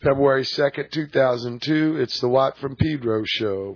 February 2nd, 2002. It's the Watt from Pedro show.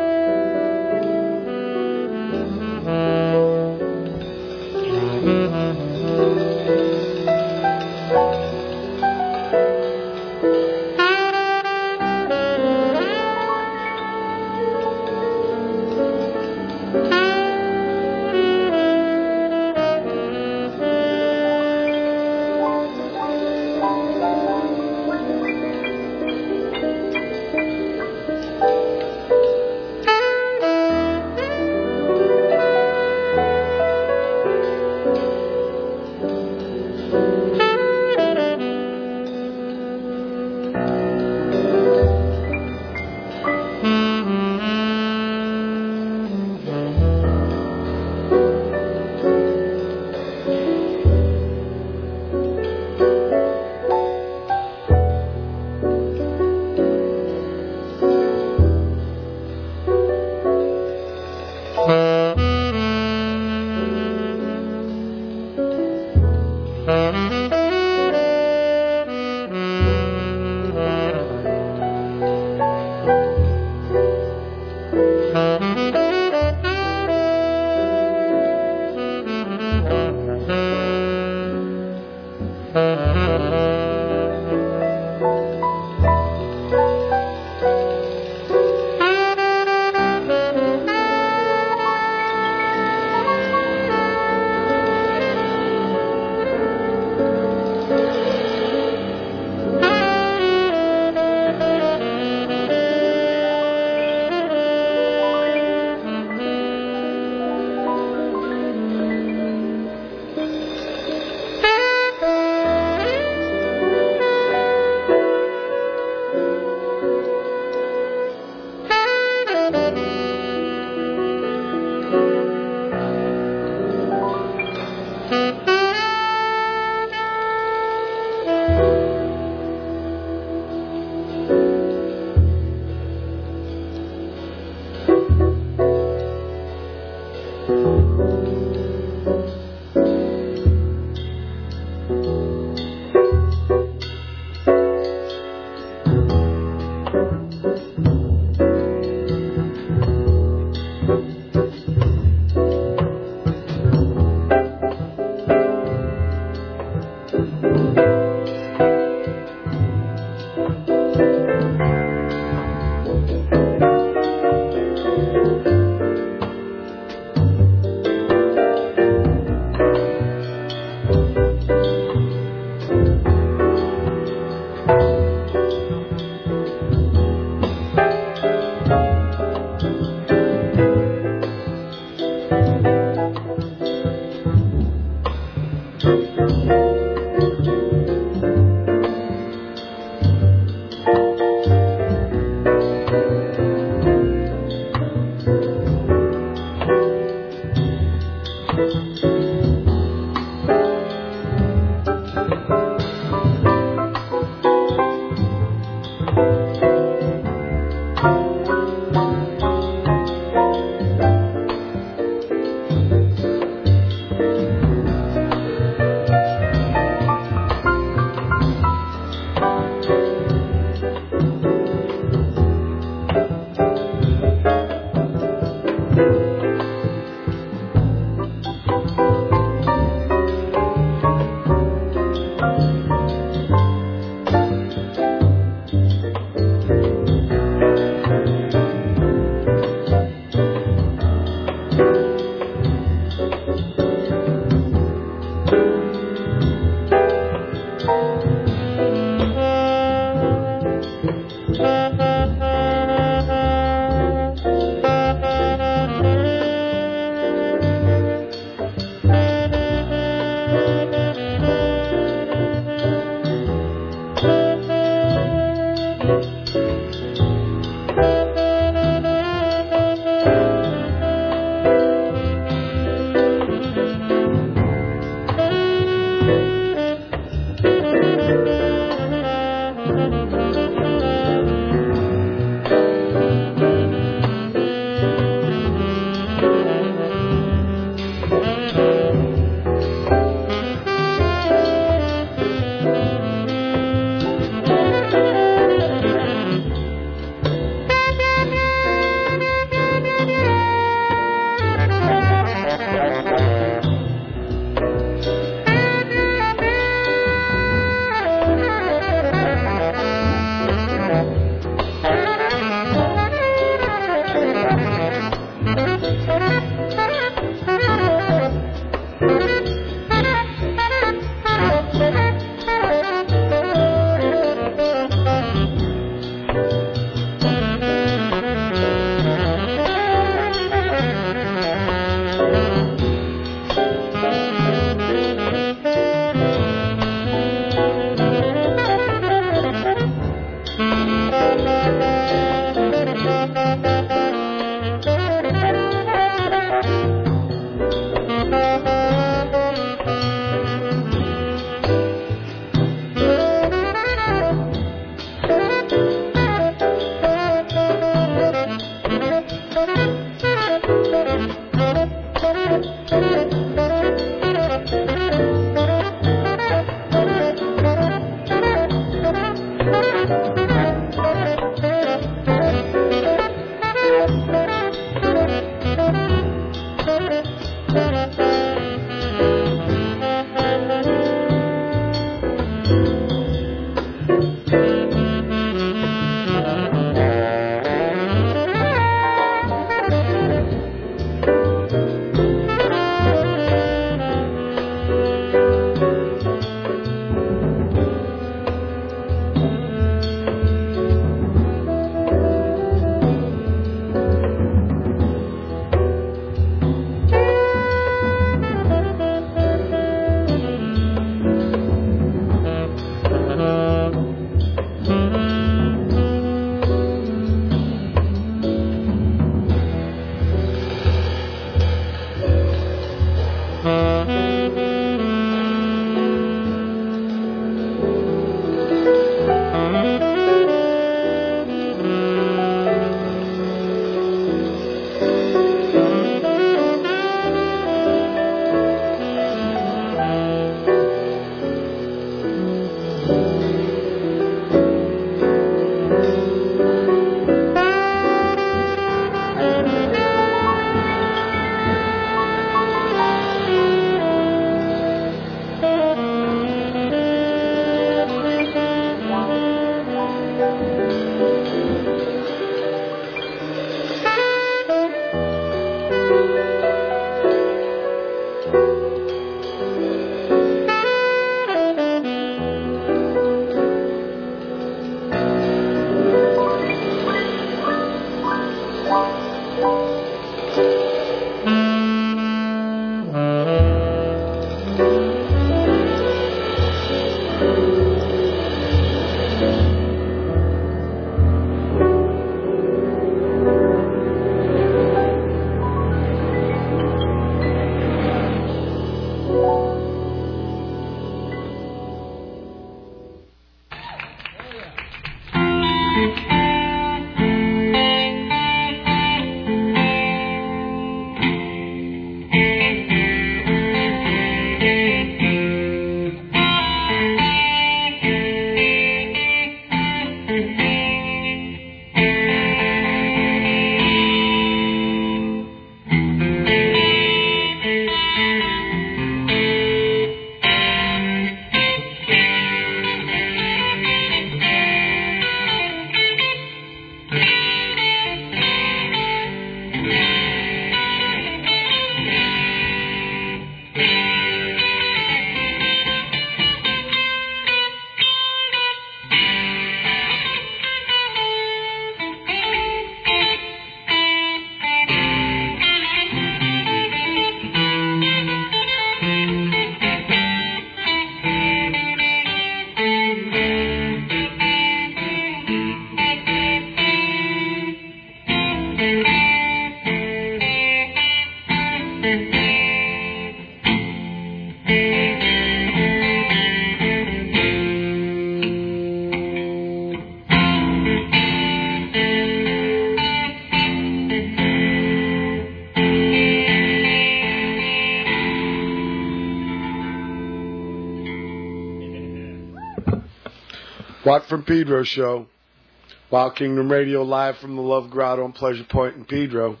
Watt from Pedro show. Wild Kingdom Radio live from the Love Grotto on Pleasure Point in Pedro.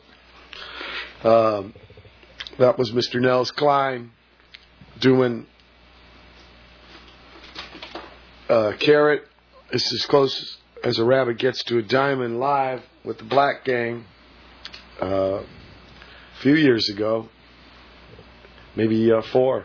That was Mr. Nels Cline doing Carrot. It's as close as a rabbit gets to a diamond live with the Black Gang a few years ago. Maybe 4.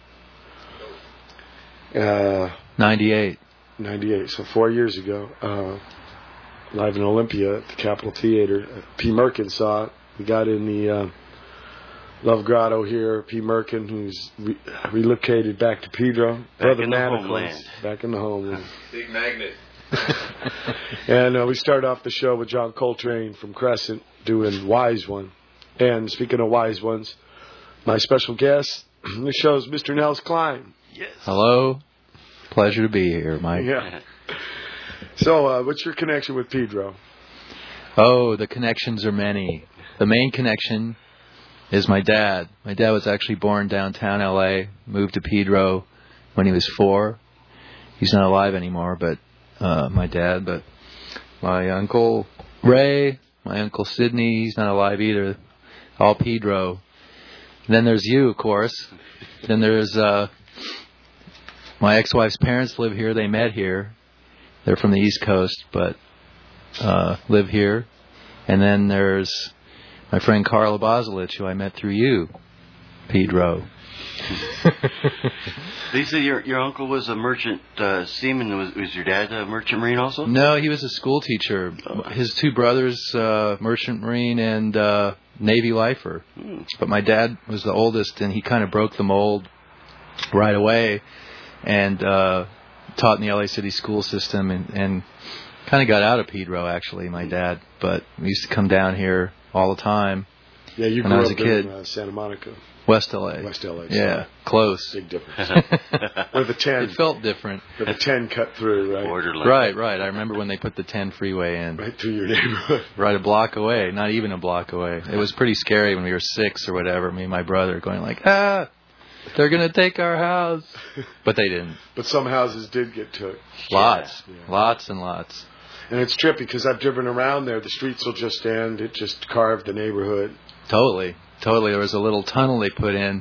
98. 98, so 4 years ago. Live in Olympia at the Capitol Theater. P. Merkin saw it. We got in the Love Grotto here. P. Merkin, who's relocated back to Pedro. Back in the homeland. Back in the homeland. Big magnet. And we started off the show with John Coltrane from Crescent doing Wise One. And speaking of Wise Ones, my special guest, the show's Mr. Nels Cline. Yes. Hello. Pleasure to be here, Mike. Yeah. So, what's your connection with Pedro? Oh, the connections are many. The main connection is my dad. My dad was actually born downtown L.A., moved to Pedro when he was 4. He's not alive anymore, but my dad. But my Uncle Ray, my Uncle Sidney, he's not alive either. All Pedro. And then there's you, of course. Then there's my ex-wife's parents live here. They met here. They're from the East Coast, but live here. And then there's my friend Carla Bozilich, who I met through you, Pedro. They say your uncle was a merchant seaman. Was your dad a merchant marine also? No, he was a school teacher. His 2 brothers, merchant marine and Navy lifer. But my dad was the oldest, and he kind of broke the mold right away and taught in the LA City school system and kind of got out of Pedro, actually, my dad. But we used to come down here all the time. Yeah, you when grew I was up a kid. in Santa Monica. West LA. West LA. Yeah, close. Big difference. Where the 10. It felt different. Where the 10 cut through, right? Borderline. Right. I remember when they put the 10 freeway in. Right through your neighborhood. Right a block away. Not even a block away. It was pretty scary when we were 6 or whatever. Me and my brother going like, they're going to take our house. But they didn't. But some houses did get took. Lots. Yeah. Lots and lots. And it's trippy because I've driven around there. The streets will just end. It just carved the neighborhood. Totally. There was a little tunnel they put in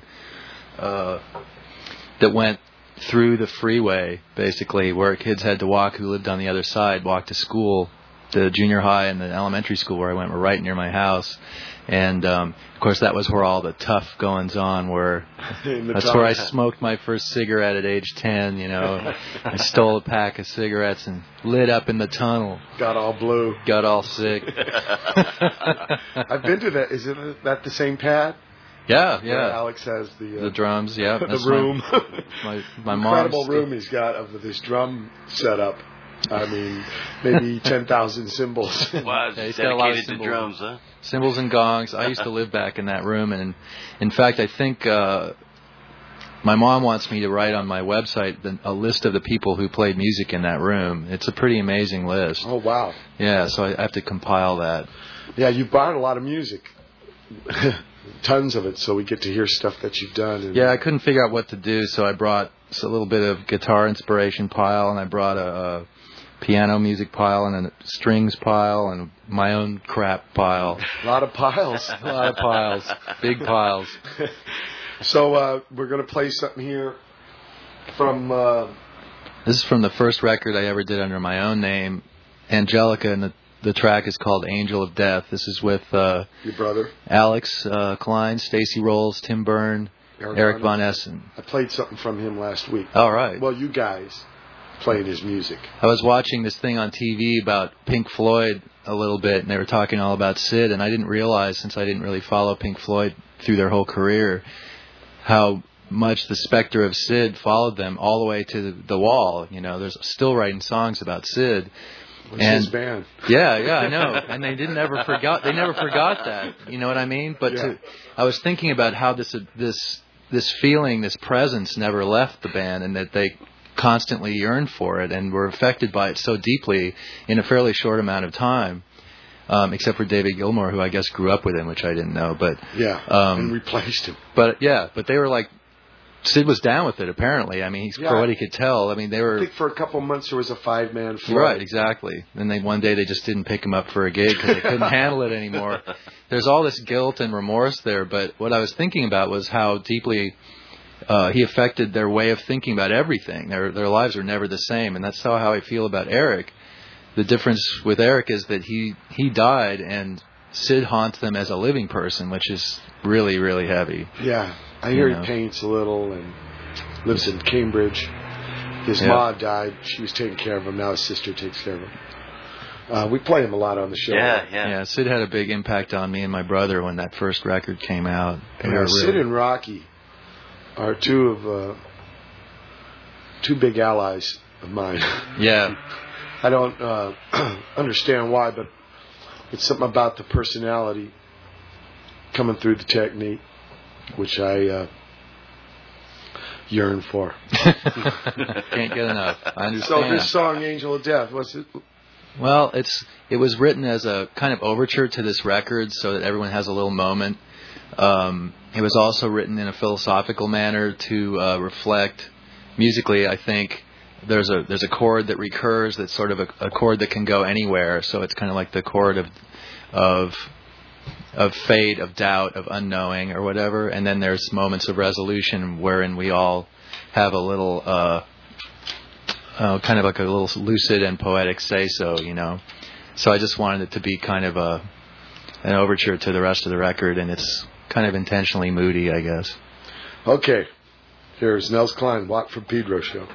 that went through the freeway, basically, where kids had to walk who lived on the other side, walk to school. The junior high and the elementary school where I went were right near my house. And, of course, that was where all the tough goings-on were. That's where I smoked my first cigarette at age 10, you know. I stole a pack of cigarettes and lit up in the tunnel. Got all blue. Got all sick. I've been to that. Is that the same pad? Yeah. Where Alex has the drums, yeah. The room. My mom's incredible room he's got of this drum setup. I mean, maybe 10,000 cymbals. Wow, yeah, he's got a lot of dedicated to drums, huh? Cymbals and gongs. I used to live back in that room, and in fact, I think my mom wants me to write on my website a list of the people who played music in that room. It's a pretty amazing list. Oh, wow. Yeah, so I have to compile that. Yeah, you brought a lot of music. Tons of it, so we get to hear stuff that you've done. Yeah, I couldn't figure out what to do, so I brought a little bit of guitar inspiration pile, and I brought a piano music pile, and a strings pile, and my own crap pile. A lot of piles. A lot of piles. Big piles. So we're going to play something here from... This is from the first record I ever did under my own name, Angelica, and the track is called Angel of Death. This is with your brother Alex Klein, Stacy Rolls, Tim Byrne, Eric Von Essen. I played something from him last week. All right. Well, you guys played his music. I was watching this thing on TV about Pink Floyd a little bit, and they were talking all about Sid, and I didn't realize, since I didn't really follow Pink Floyd through their whole career, how much the specter of Sid followed them all the way to the wall. You know, there's still writing songs about Sid. It's his band. Yeah, I know. And they never forgot that. You know what I mean? But yeah. I was thinking about how this feeling, this presence never left the band, and that they constantly yearned for it and were affected by it so deeply in a fairly short amount of time. Except for David Gilmour, who I guess grew up with him, which I didn't know. But and replaced him. But they were like Sid was down with it, apparently. I mean, for what he could tell, I mean, they were... I think for a couple months there was a 5-man floor. Right, exactly. And one day they just didn't pick him up for a gig because they couldn't handle it anymore. There's all this guilt and remorse there, but what I was thinking about was how deeply he affected their way of thinking about everything. Their lives were never the same, and that's how I feel about Eric. The difference with Eric is that he died, and Sid haunts them as a living person, which is really, really heavy. Yeah. I hear he paints a little and lives in Cambridge. His mom died. She was taking care of him. Now his sister takes care of him. We play him a lot on the show. Yeah. Sid had a big impact on me and my brother when that first record came out. Sid and Rocky are two big allies of mine. Yeah. I don't understand why, but it's something about the personality coming through the technique, which I yearn for. Can't get enough. I understand. So this song, Angel of Death, what's it? Well, it was written as a kind of overture to this record so that everyone has a little moment. It was also written in a philosophical manner to reflect musically, I think. There's a chord that recurs that's sort of a chord that can go anywhere, so it's kind of like the chord of fate, of doubt, of unknowing, or whatever. And then there's moments of resolution wherein we all have a little, kind of like a little lucid and poetic say-so, you know. So I just wanted it to be kind of an overture to the rest of the record, and it's kind of intentionally moody, I guess. Okay, here's Nels Cline, Watt from Pedro Show.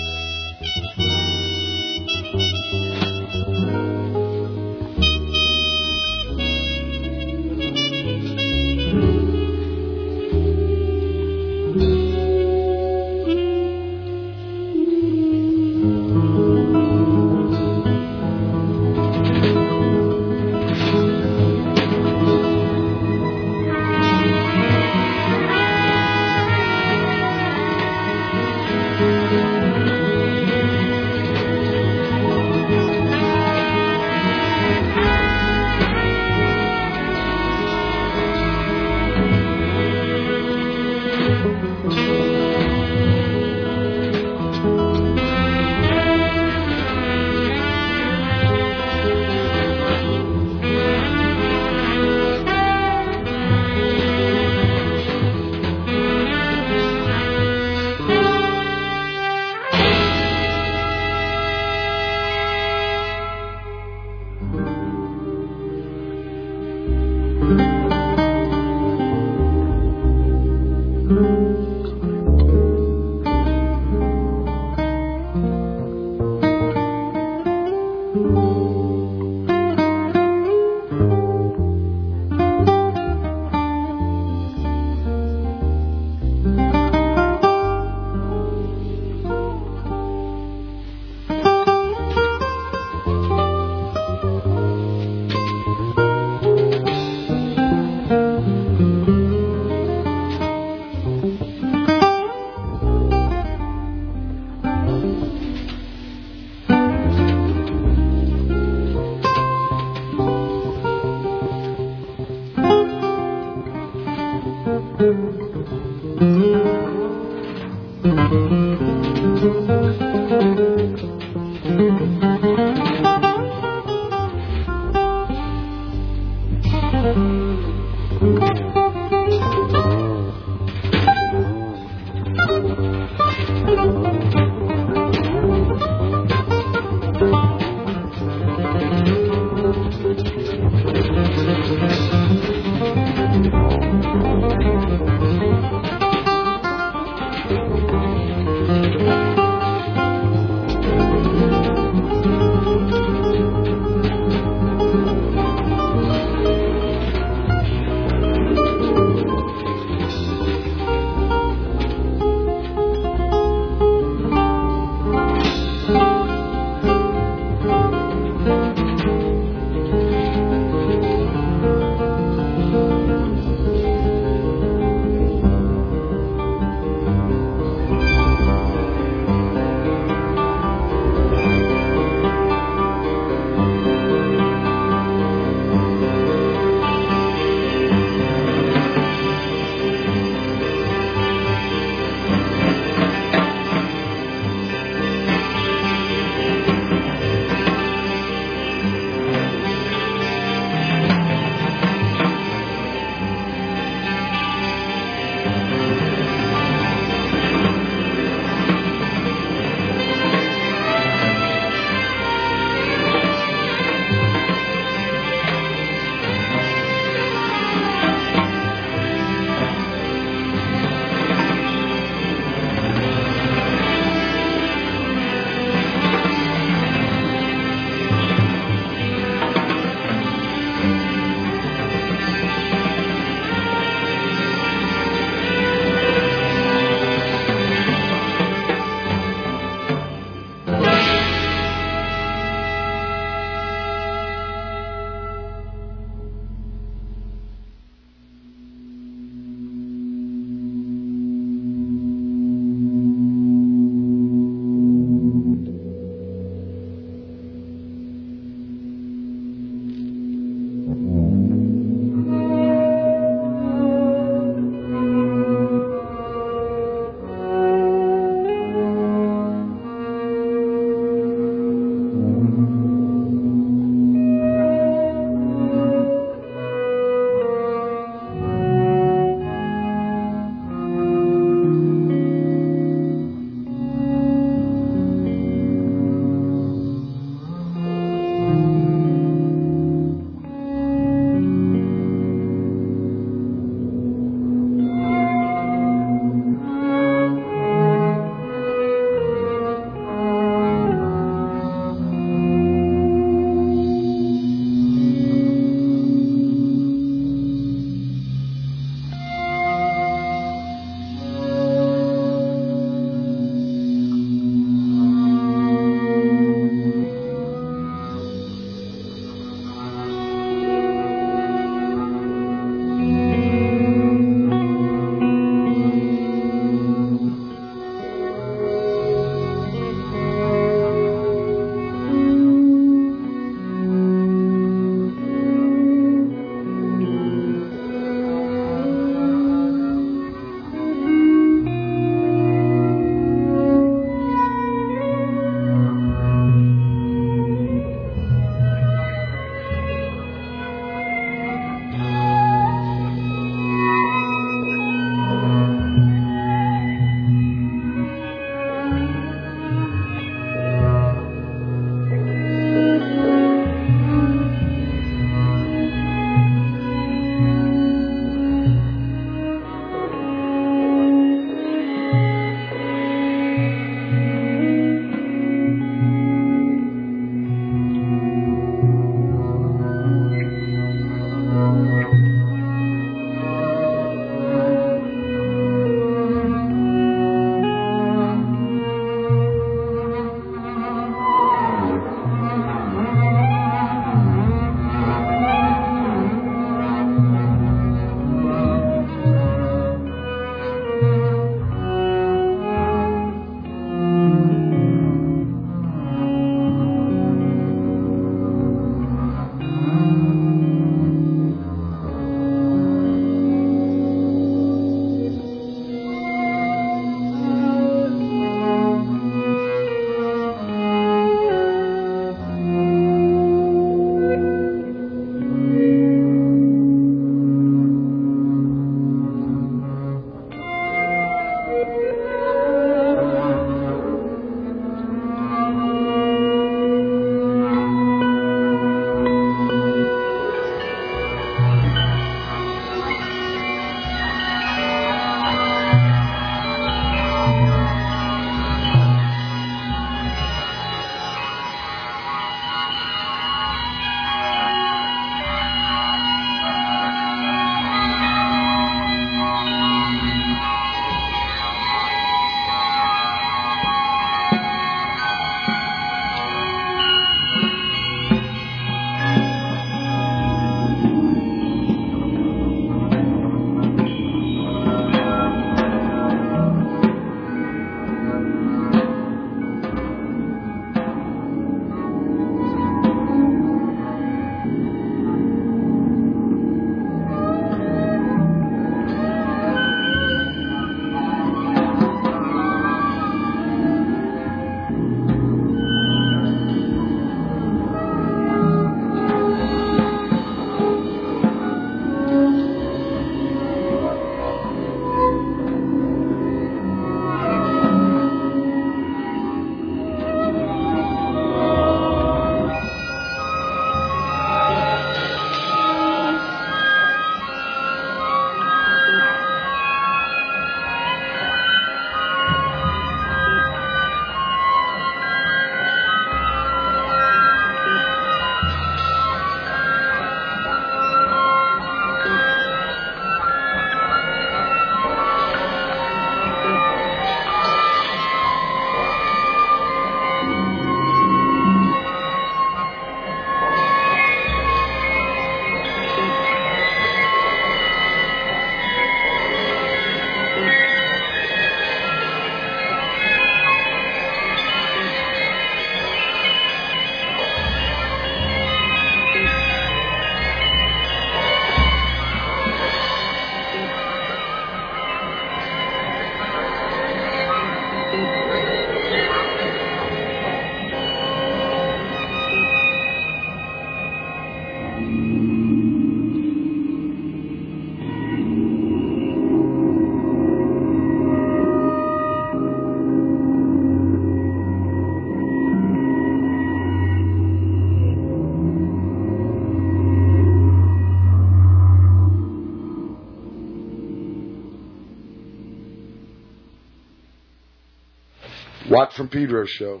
Watt from Pedro show.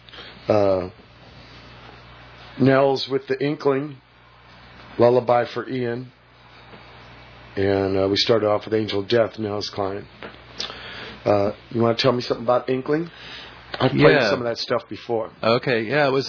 Nels with the Inkling. Lullaby for Ian. And we started off with Angel Death, Nels Klein. You want to tell me something about Inkling? I've played some of that stuff before. Okay, yeah, it was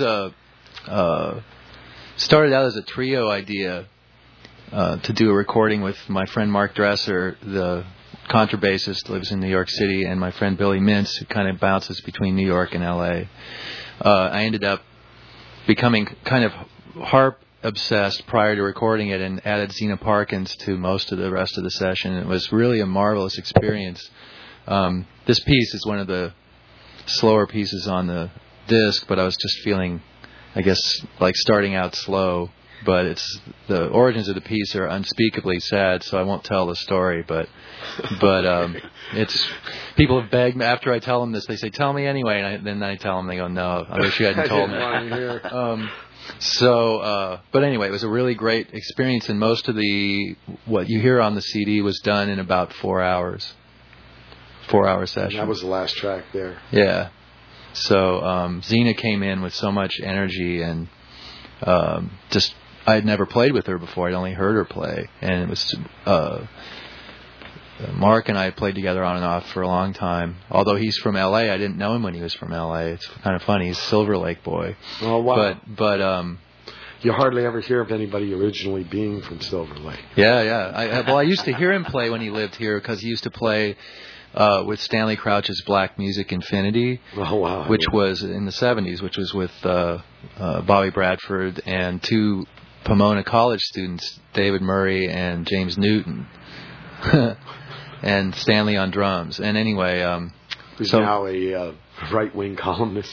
started out as a trio idea to do a recording with my friend Mark Dresser, the contrabassist, lives in New York City, and my friend Billy Mintz, who kind of bounces between New York and L.A. I ended up becoming kind of harp obsessed prior to recording it and added Zena Parkins to most of the rest of the session. It was really a marvelous experience. This piece is one of the slower pieces on the disc, but I was just feeling, I guess, like starting out slow. But it's the origins of the piece are unspeakably sad, so I won't tell the story. But it's people have begged me after I tell them this. They say, "Tell me anyway," and then I tell them. They go, "No, I wish you hadn't told me." But anyway, it was a really great experience, and most of what you hear on the CD was done in about 4 hours. 4-hour session. And that was the last track there. Yeah. So Zena came in with so much energy, and just I had never played with her before. I'd only heard her play, and it was Mark and I played together on and off for a long time. Although he's from L.A., I didn't know him when he was from L.A. It's kind of funny. He's a Silver Lake boy. Oh wow! But you hardly ever hear of anybody originally being from Silver Lake. Yeah. I used to hear him play when he lived here because he used to play with Stanley Crouch's Black Music Infinity, which was in the 70s, which was with Bobby Bradford and two Pomona College students, David Murray and James Newton, and Stanley on drums. And anyway, who's now a right-wing columnist.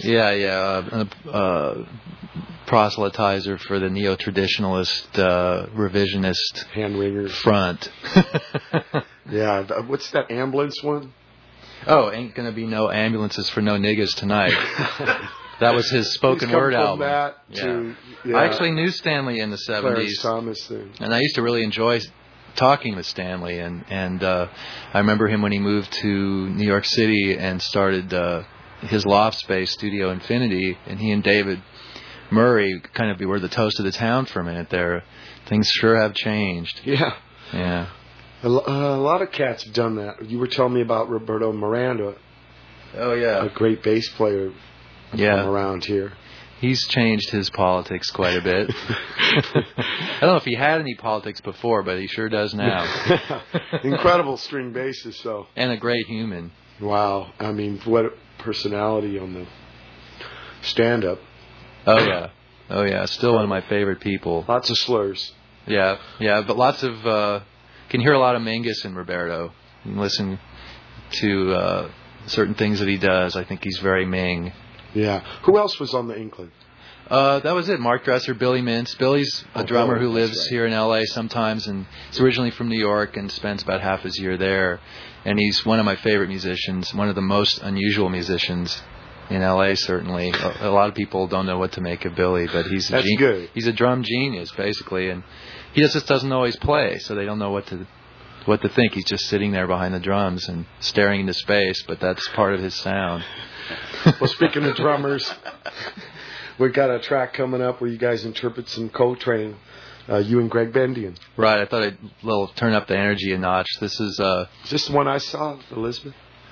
Proselytizer for the neo-traditionalist, revisionist hand-wringers front. Yeah, what's that ambulance one? Oh, ain't gonna be no ambulances for no niggas tonight. That was his spoken word album. I actually knew Stanley in the 70s. Clarence Thomas thing. And I used to really enjoy talking with Stanley, and I remember him when he moved to New York City and started his loft space, Studio Infinity, and he and David Murray kind of were the toast of the town for a minute there. Things sure have changed. Yeah. A lot of cats have done that. You were telling me about Roberto Miranda. Oh, yeah. A great bass player from around here. He's changed his politics quite a bit. I don't know if he had any politics before, but he sure does now. Incredible string bassist, though. And a great human. Wow. I mean, what a personality on the stand-up. Oh, yeah. Still one of my favorite people. Lots of slurs. Yeah, but lots of... can hear a lot of Mingus in Roberto. You can listen to certain things that he does. I think he's very Ming. Yeah. Who else was on the Inkling? That was it. Mark Dresser, Billy Mintz. Billy's a drummer who lives here in L.A. sometimes, and he's originally from New York and spends about half his year there. And he's one of my favorite musicians, one of the most unusual musicians in L.A. certainly. A lot of people don't know what to make of Billy, but he's a drum genius basically, and he just doesn't always play, so they don't know what to think. He's just sitting there behind the drums and staring into space, but that's part of his sound. Well, speaking of drummers, we've got a track coming up where you guys interpret some Coltrane. You and Greg Bendian. Right. I thought I'd turn up the energy a notch. This is this the one I saw, Elizabeth?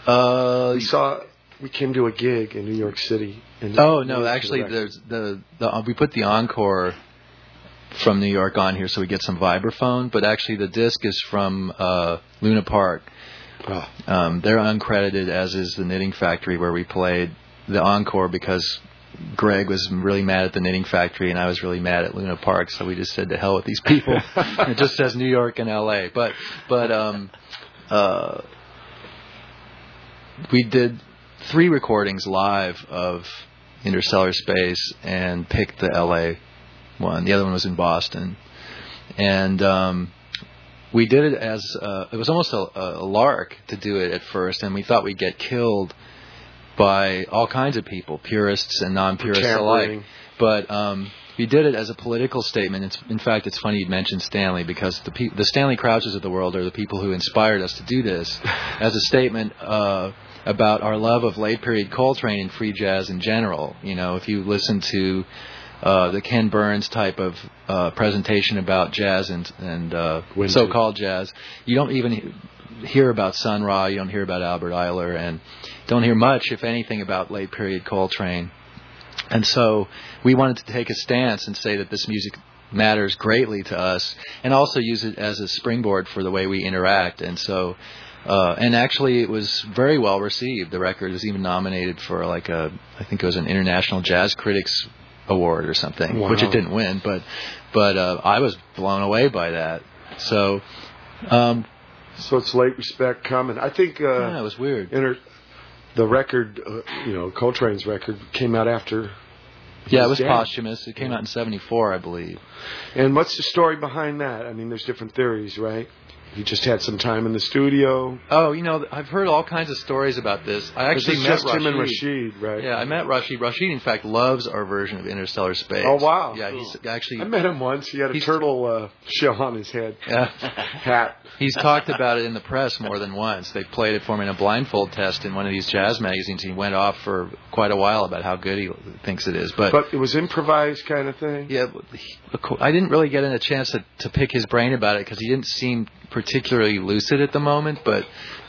We came to a gig in New York City. Actually, there's we put the encore from New York on here so we get some vibraphone, but actually the disc is from Luna Park. Oh. They're uncredited, as is the Knitting Factory, where we played the encore because Greg was really mad at the Knitting Factory and I was really mad at Luna Park, so we just said to hell with these people. It just says New York and L.A. But we did 3 recordings live of Interstellar Space and picked the L.A. one. The other one was in Boston. And we did it as it was almost a lark to do it at first, and we thought we'd get killed by all kinds of people, purists and non-purists alike. But we did it as a political statement. In fact, it's funny you'd mention Stanley, because the Stanley Crouches of the world are the people who inspired us to do this as a statement about our love of late period Coltrane and free jazz in general. You know, if you listen to the Ken Burns type of presentation about jazz and so-called jazz, you don't even hear about Sun Ra, you don't hear about Albert Ayler, and don't hear much, if anything, about late period Coltrane. And so we wanted to take a stance and say that this music matters greatly to us, and also use it as a springboard for the way we interact. And so, and actually, it was very well received. The record was even nominated for I think it was an International Jazz Critics Award or something, wow. which it didn't win. But I was blown away by that. So, so it's Late Respect coming. I think yeah, it was weird. The record, Coltrane's record, came out after. Yeah, it was posthumous. It came out in '74, I believe. And what's the story behind that? I mean, there's different theories, right? He just had some time in the studio. Oh, you know, I've heard all kinds of stories about this. I actually met just Rashid. Him and Rashid, right? Yeah, I met Rashid. Rashid, in fact, loves our version of Interstellar Space. Oh, wow. Yeah, cool. He's actually... I met him once. He had a turtle shell on his head. Yeah. Hat. He's talked about it in the press more than once. They played it for him in a blindfold test in one of these jazz magazines. He went off for quite a while about how good he thinks it is. But it was improvised kind of thing? Yeah, I didn't really get a chance to pick his brain about it because he didn't seem particularly lucid at the moment. But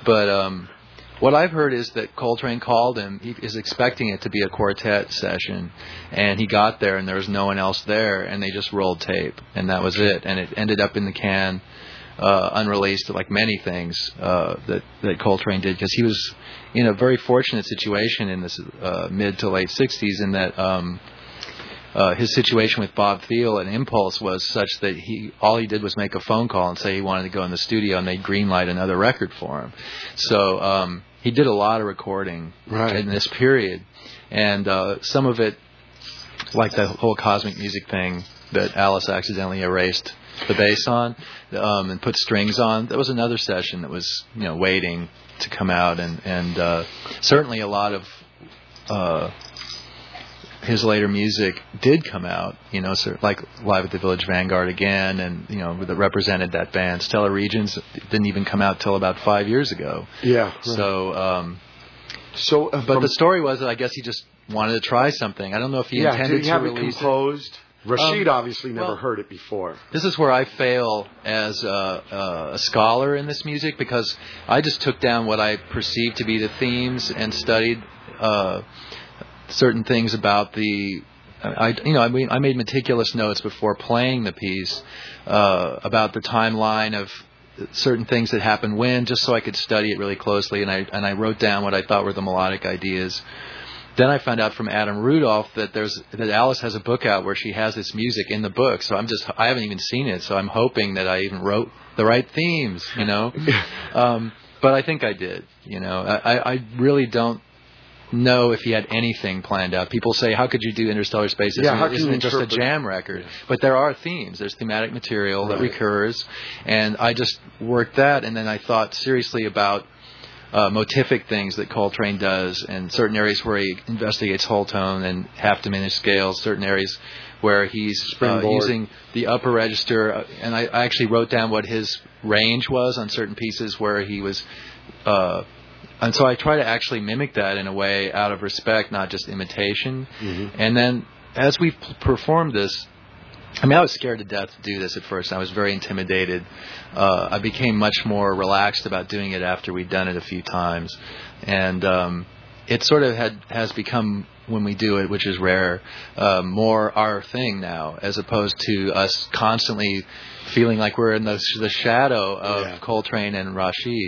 what I've heard is that Coltrane called him. He is expecting it to be a quartet session, and he got there and there was no one else there, and they just rolled tape, and that was it. And it ended up in the can, unreleased, like many things that Coltrane did, because he was in a very fortunate situation in this mid to late '60s, in that his situation with Bob Thiel and Impulse was such that all he did was make a phone call and say he wanted to go in the studio, and they'd greenlight another record for him. So he did a lot of recording in this period, and some of it, like the whole cosmic music thing that Alice accidentally erased the bass on and put strings on, that was another session that was waiting to come out, and certainly a lot of his later music did come out, like Live at the Village Vanguard again, and that represented that band. Stellar Regions didn't even come out till about 5 years ago. Yeah. Right. But the story was that I guess he just wanted to try something. I don't know if he intended to release composed? Rashid obviously never heard it before. This is where I fail as a scholar in this music, because I just took down what I perceived to be the themes and studied certain things about I made meticulous notes before playing the piece about the timeline of certain things that happened when, just so I could study it really closely, and I wrote down what I thought were the melodic ideas. Then I found out from Adam Rudolph that Alice has a book out where she has this music in the book. So I haven't even seen it. So I'm hoping that I even wrote the right themes, But I think I did. I really don't know if he had anything planned out. People say, how could you do Interstellar Space? Isn't it just a jam record? Yeah. But there are themes. There's thematic material that recurs. And I just worked that, and then I thought seriously about motific things that Coltrane does, and certain areas where he investigates whole tone and half diminished scales, certain areas where he's using the upper register, and I actually wrote down what his range was on certain pieces where he was, and so I try to actually mimic that in a way out of respect, not just imitation. Mm-hmm. And then as we performed this, I was scared to death to do this at first. I was very intimidated. I became much more relaxed about doing it after we'd done it a few times. And it sort of has become, when we do it, which is rare, more our thing now, as opposed to us constantly feeling like we're in the shadow of Coltrane and Rashid,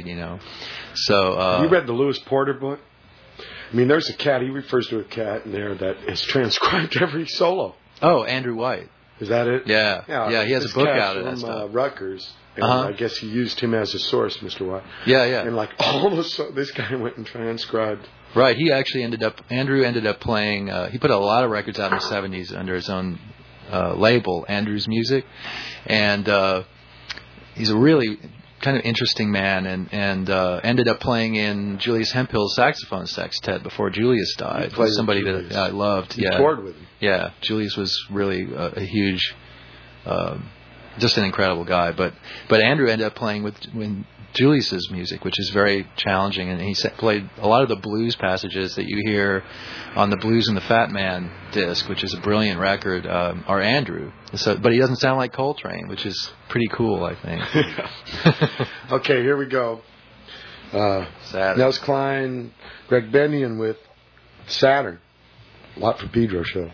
So you read the Lewis Porter book? There's a cat, he refers to a cat in there that has transcribed every solo. Oh, Andrew White. Is that it? Yeah, he has a book out of that stuff. Rutgers. And I guess he used him as a source, Mr. White. Yeah. And this guy went and transcribed. Right, Andrew ended up playing, he put a lot of records out in the 70s under his own label, Andrew's Music. And he's a really kind of interesting man, and ended up playing in Julius Hemphill's saxophone sextet before Julius died. Somebody that I loved. You toured with him. Yeah, Julius was really a huge just an incredible guy. But Andrew ended up playing with Julius's music, which is very challenging, and he played a lot of the blues passages that you hear on the Blues and the Fat Man disc, which is a brilliant record, are Andrew. So, but he doesn't sound like Coltrane, which is pretty cool, I think. Okay, here we go. Nels Cline, Greg Bennion with Saturn. A lot for Pedro show.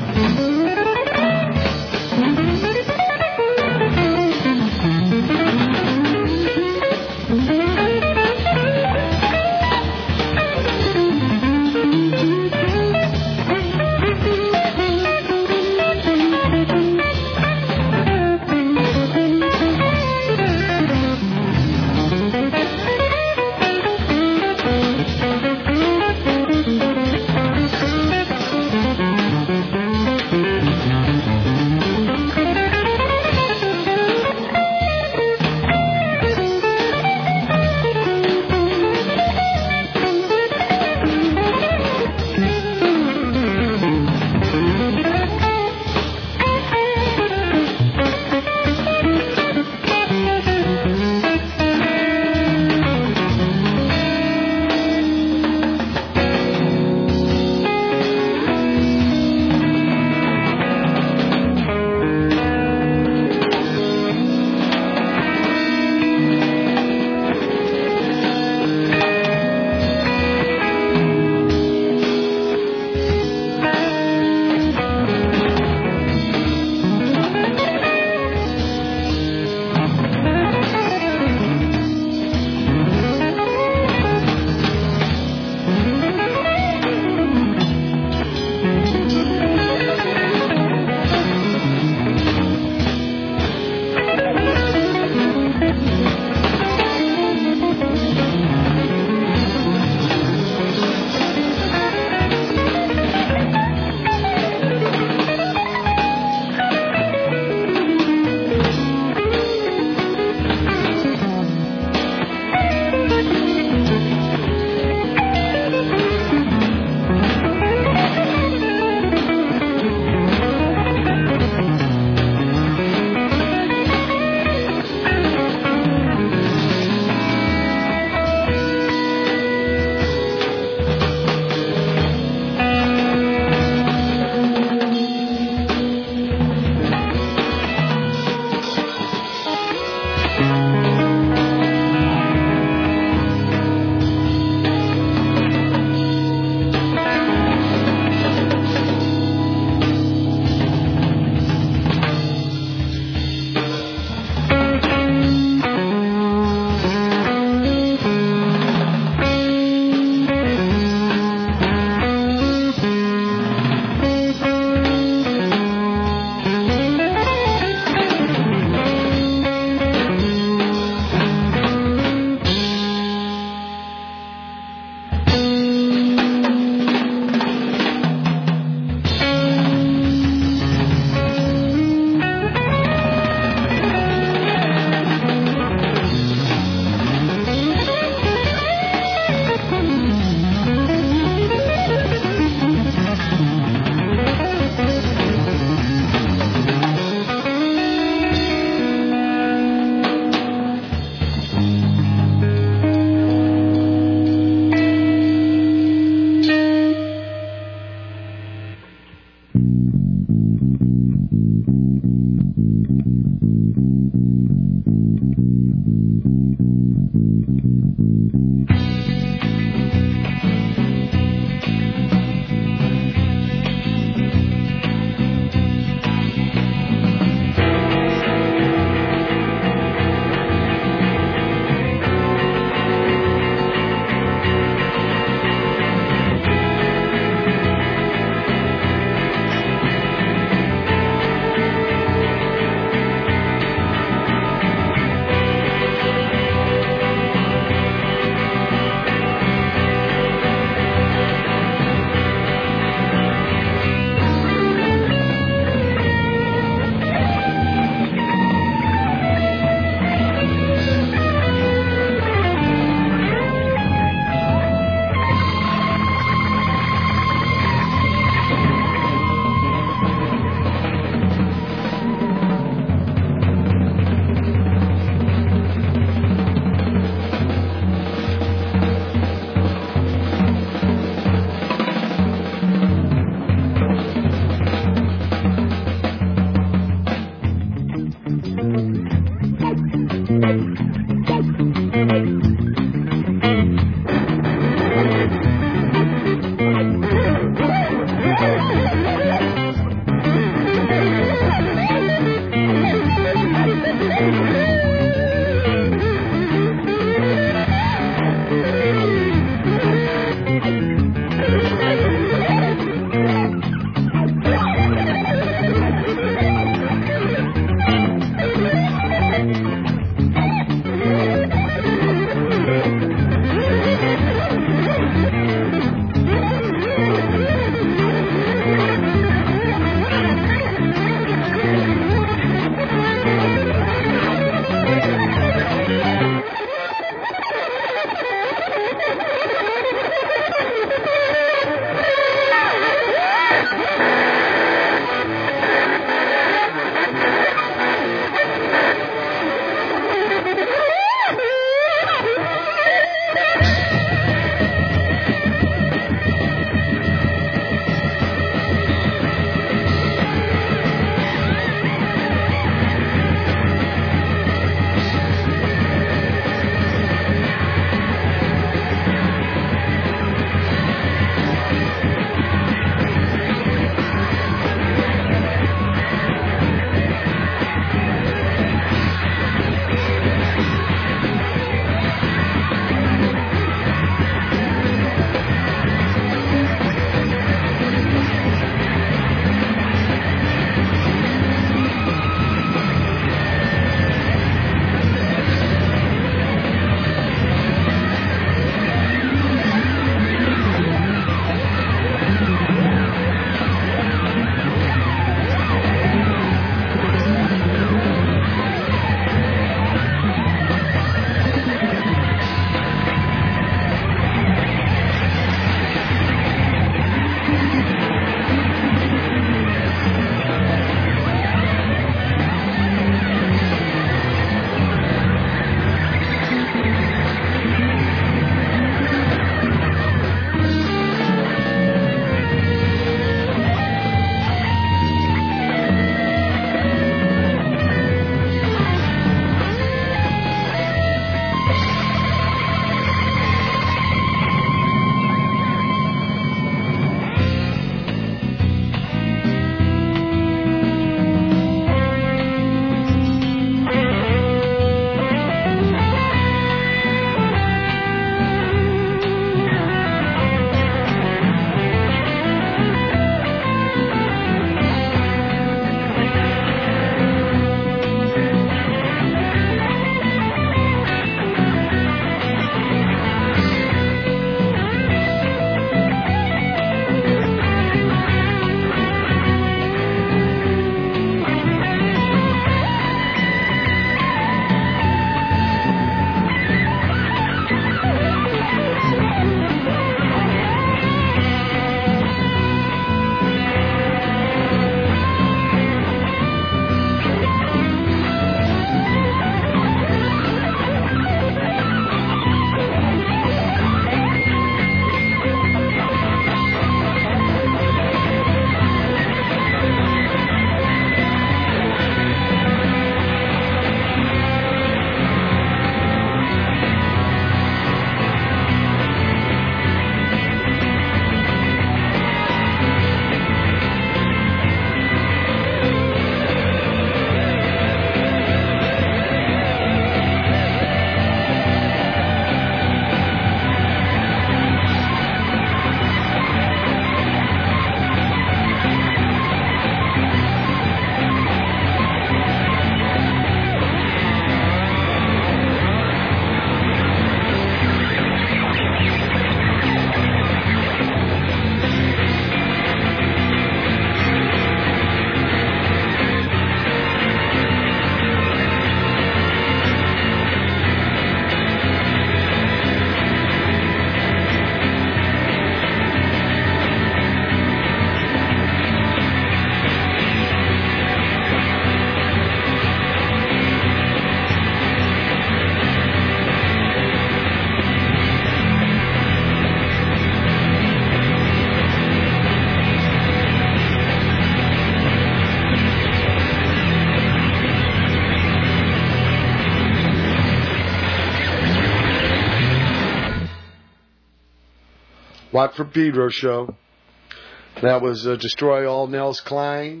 Watt from Pedro show. That was Destroy All Nels Klein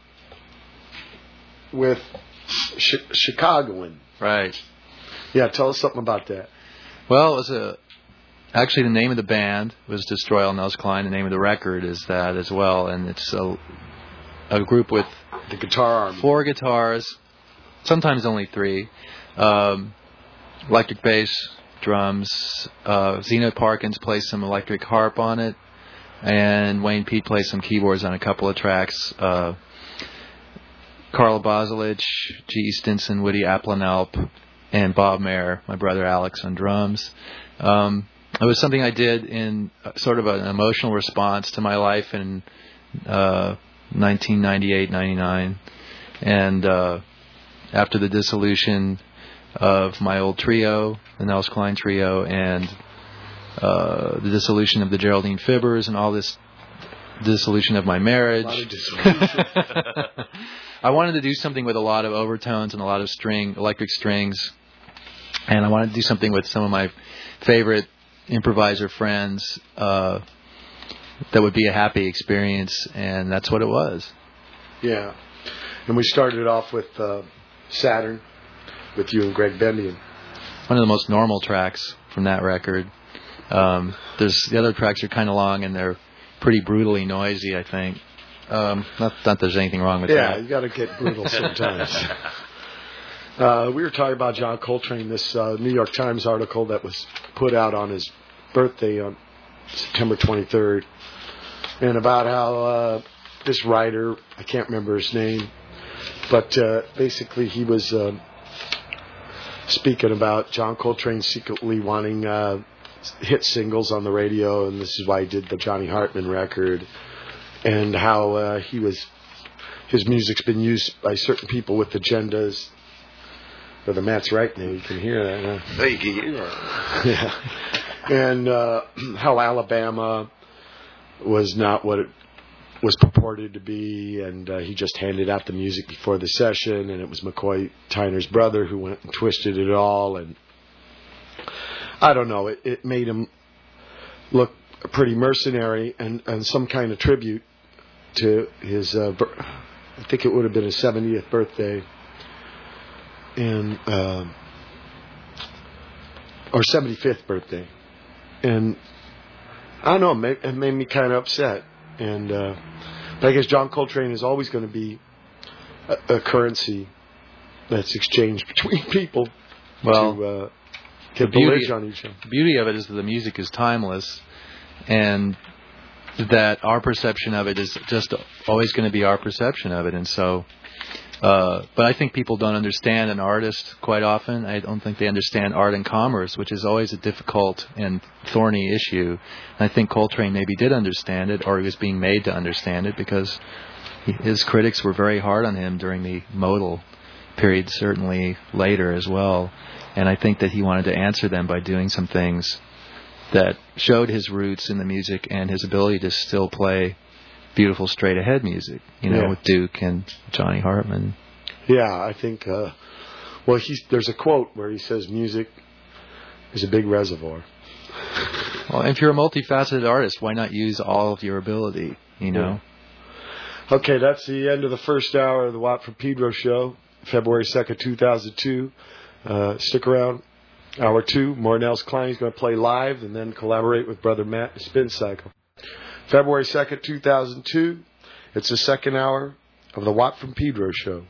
with Chicagoan. Right. Yeah, tell us something about that. Well, it was actually the name of the band was Destroy All Nels Klein. The name of the record is that as well, and it's a group with the Guitar Army. 4 guitars, sometimes only 3, electric bass, drums. Zeno Parkins plays some electric harp on it, and Wayne Pete plays some keyboards on a couple of tracks. Carla Bosilich, G.E. Stinson, Woody Aplanalp, and Bob Mayer, my brother Alex, on drums. It was something I did in sort of an emotional response to my life in 1998, 99. And after the dissolution of my old trio, the Nels Klein Trio, and the dissolution of the Geraldine Fibbers, and all this dissolution of my marriage. I wanted to do something with a lot of overtones and a lot of electric strings. And I wanted to do something with some of my favorite improviser friends that would be a happy experience, and that's what it was. Yeah. And we started off with Saturn with you and Greg Bendian. One of the most normal tracks from that record. The other tracks are kind of long, and they're pretty brutally noisy, I think. Not that there's anything wrong with that. Yeah, you got to get brutal sometimes. We were talking about John Coltrane, this New York Times article that was put out on his birthday on September 23rd, and about how this writer, I can't remember his name, but basically he was speaking about John Coltrane secretly wanting hit singles on the radio, and this is why he did the Johnny Hartman record, and how his music's been used by certain people with agendas. Brother Matt's right now. You can hear that. Huh? Oh, you can hear that. Yeah. And how Alabama was not what it was purported to be, and he just handed out the music before the session, and it was McCoy Tyner's brother who went and twisted it all, and I don't know. It made him look pretty mercenary, and some kind of tribute to his, I think it would have been his 70th birthday. And or 75th birthday, and I don't know, it made me kind of upset. And but I guess John Coltrane is always going to be a currency that's exchanged between people to get the edge on each other. The beauty of it is that the music is timeless, and that our perception of it is just always going to be our perception of it, and so. But I think people don't understand an artist quite often. I don't think they understand art and commerce, which is always a difficult and thorny issue. And I think Coltrane maybe did understand it, or he was being made to understand it, because his critics were very hard on him during the modal period, certainly later as well. And I think that he wanted to answer them by doing some things that showed his roots in the music and his ability to still play beautiful straight-ahead music, with Duke and Johnny Hartman. Yeah, I think, there's a quote where he says music is a big reservoir. Well, if you're a multifaceted artist, why not use all of your ability, Yeah. Okay, that's the end of the first hour of the Watt from Pedro show, February 2nd, 2002. Stick around. Hour 2, more Nels Klein. He's going to play live and then collaborate with Brother Matt and Spin Cycle. February 2nd, 2002. It's the second hour of the Watt from Pedro show.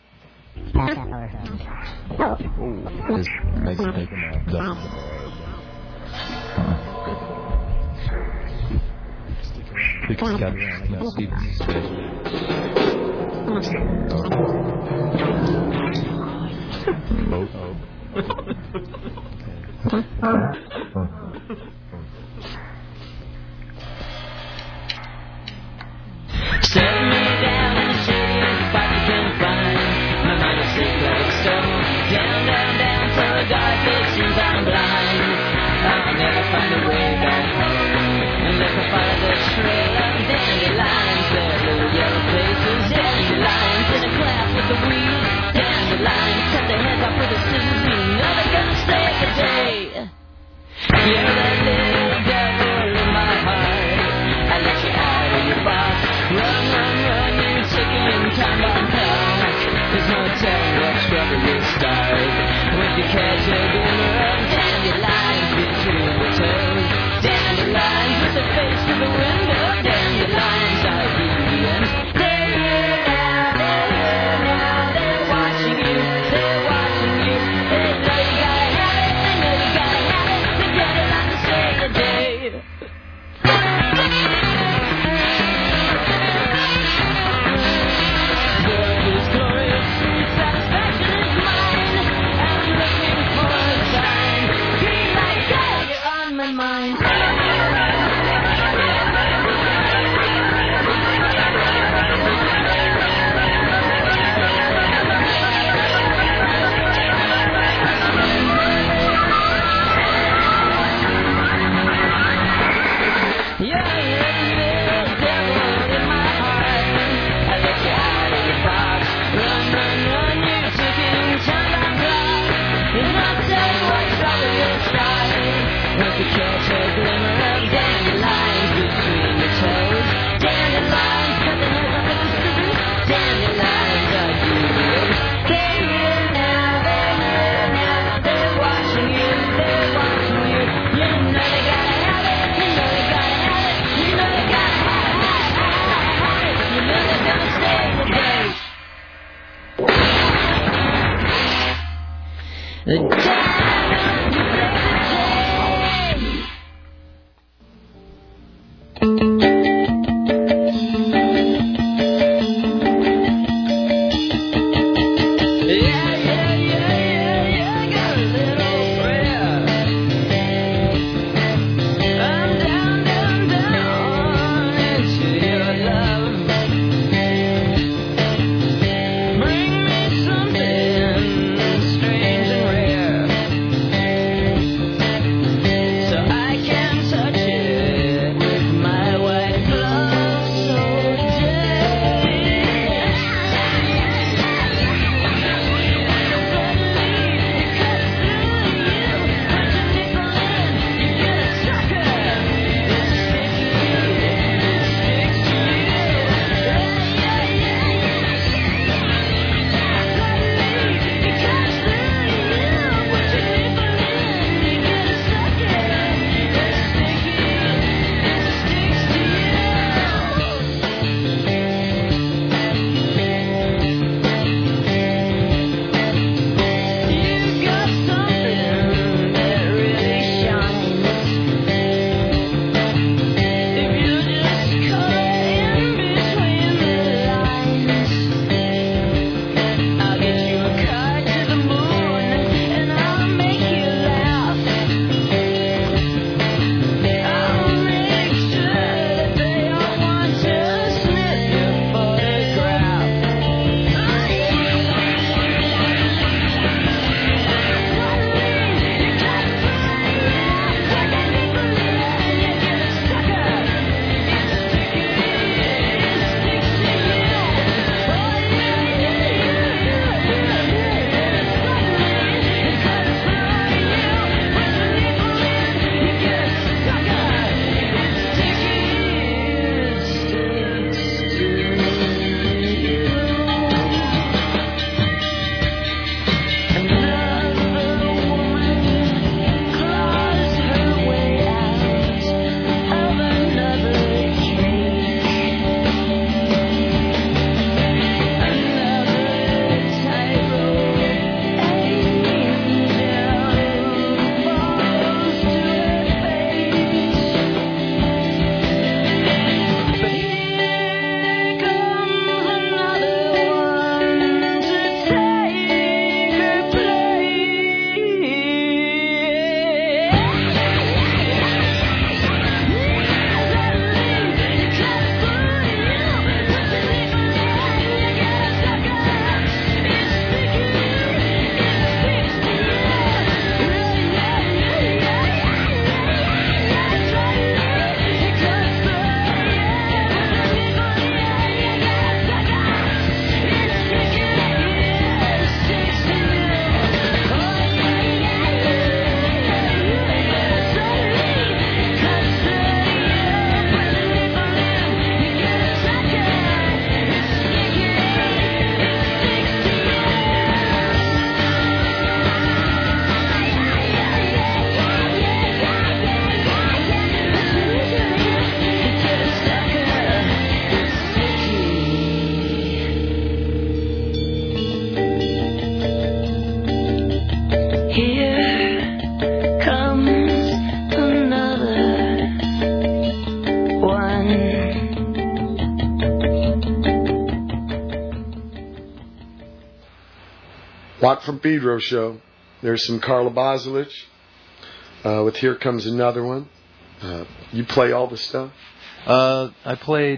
Set me down in the shade, if I can find my mind is sick like stone. Down, down, down, so dark it seems I'm blind. I'll never find a way back home unless I follow the trail of dandelions. There little yellow faces, dandelions in a class with the weeds. Dandelions cut their heads off with the scissors, and never gonna stay a day. You're that little devil in my heart. catch a glimmer of dandelions between the toes. Dandelions with the face to the window. Dandelions are Indians. They're here now, they're here now. They're watching you, they're watching you. They know you gotta have it, they know you gotta have it. The dandelions to save the day. Work is glorious, sweet satisfaction is mine. I'm looking for a sign. Green light, go, you're on my mind. You're the little devil in my heart. I let you out of the box. Run, run, run, you're ticking time bomb clock. And I'll tell you what trouble you'll start. Once you catch a glimmer of dandelions between your toes. Dandelions, cut the heads off of the scissors. Dandelions are Indians. They're here now, they're here now. They're watching you, they're watching you. You know they gotta have it, you know they gotta have it. You know they gotta have it, you know they're gonna save the day. The dandelions will save the day. Watt from Pedro show. There's some Carla Bozilic with Here Comes Another One. You play all the stuff? I played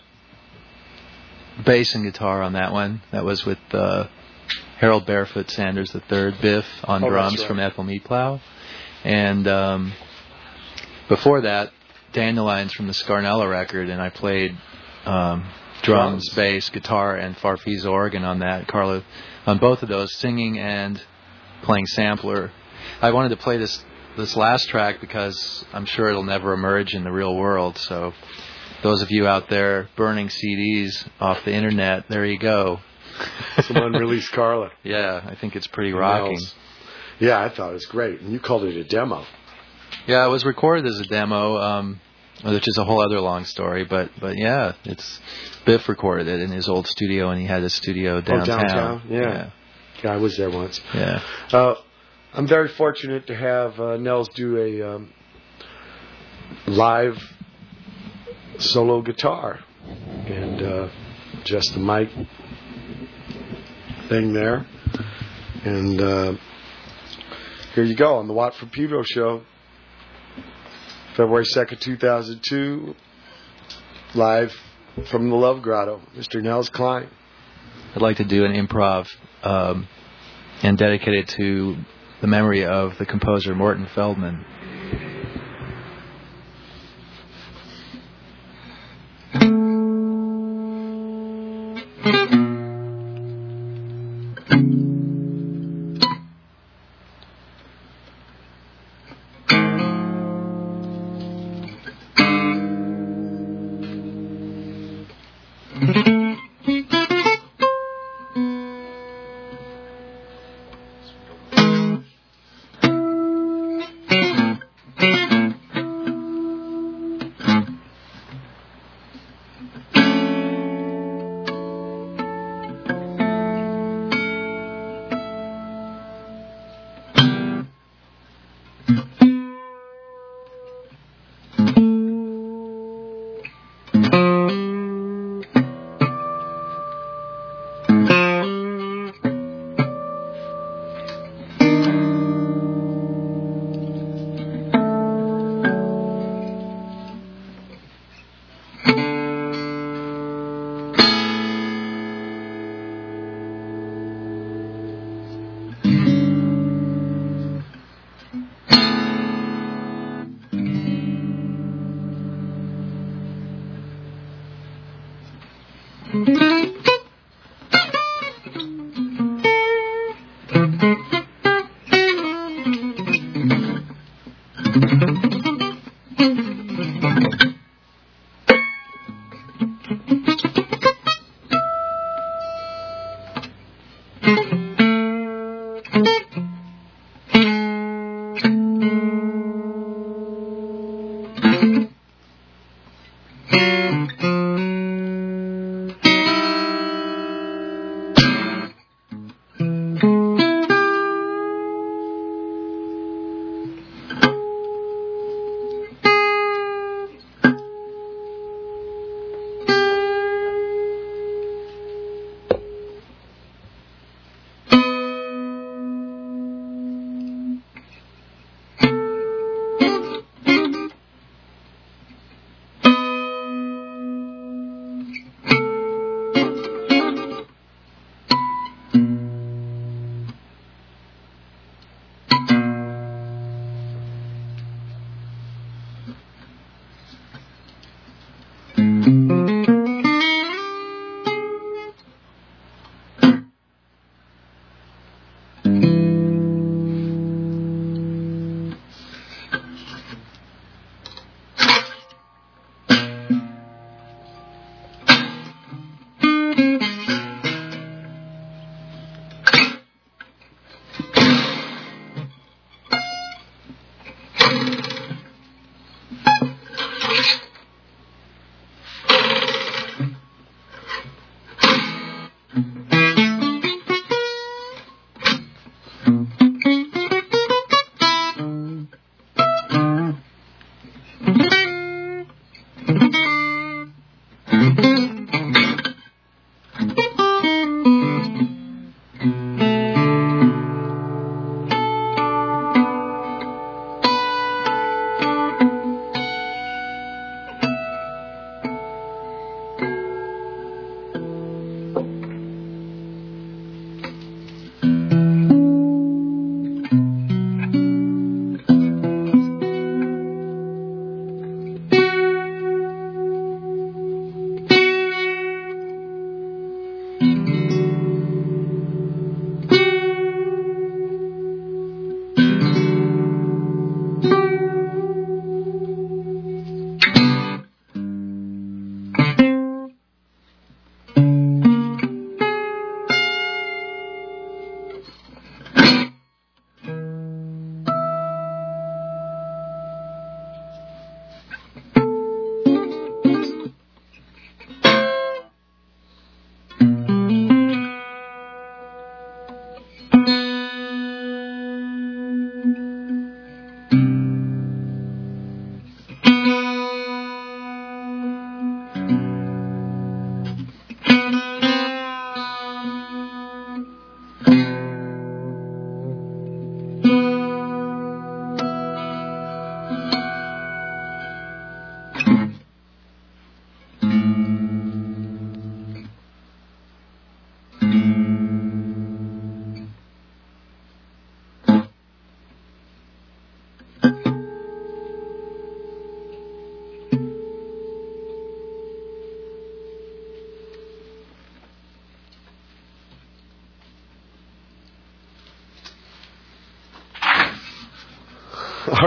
bass and guitar on that one. That was with Harold Barefoot Sanders III, Biff on drums from Ethel Meatplow. And before that, Dandelions from the Scarnella record, and I played drums, bass, guitar, and Farfisa organ on that. Carla, on both of those, singing and playing sampler. I wanted to play this last track because I'm sure it'll never emerge in the real world. So those of you out there burning CDs off the internet, there you go. Some unreleased Carla. Yeah, I think it's pretty rocking. Yeah, I thought it was great. And you called it a demo. Yeah, it was recorded as a demo, which is a whole other long story. But yeah, Biff recorded it in his old studio, and he had a studio downtown. Oh, downtown? Yeah, I was there once. Yeah. I'm very fortunate to have Nels do a live solo guitar and just the mic thing there. And here you go on the Watt from Pedro show, February 2nd, 2002, live from the Love Grotto, Mr. Nels Cline. I'd like to do an improv and dedicate it to the memory of the composer Morton Feldman.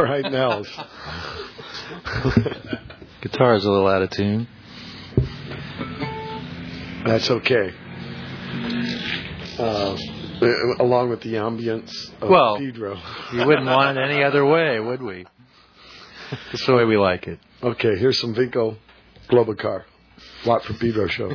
All right, Nels. Guitar is a little out of tune. That's okay. Along with the ambience of Pedro. You wouldn't want it any other way, would we? That's the way we like it. Okay, here's some Vinco Globocar. Watt for Pedro show.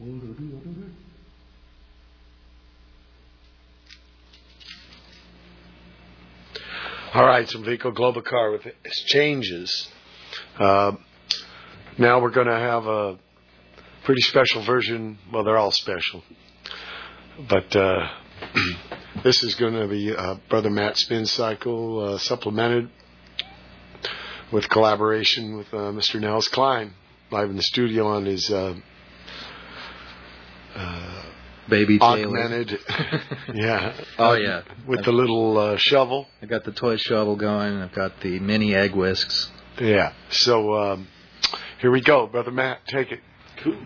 All right, some Vico Globacar with its changes. Now we're going to have a pretty special version. Well, they're all special. But this is going to be Brother Matt Spin Cycle supplemented with collaboration with Mr. Nels Klein, live in the studio on his Baby Taylor. augmented, yeah. Oh, yeah. With the little shovel. I got the toy shovel going. I've got the mini egg whisks. Yeah. So here we go, Brother Matt. Take it. Cool.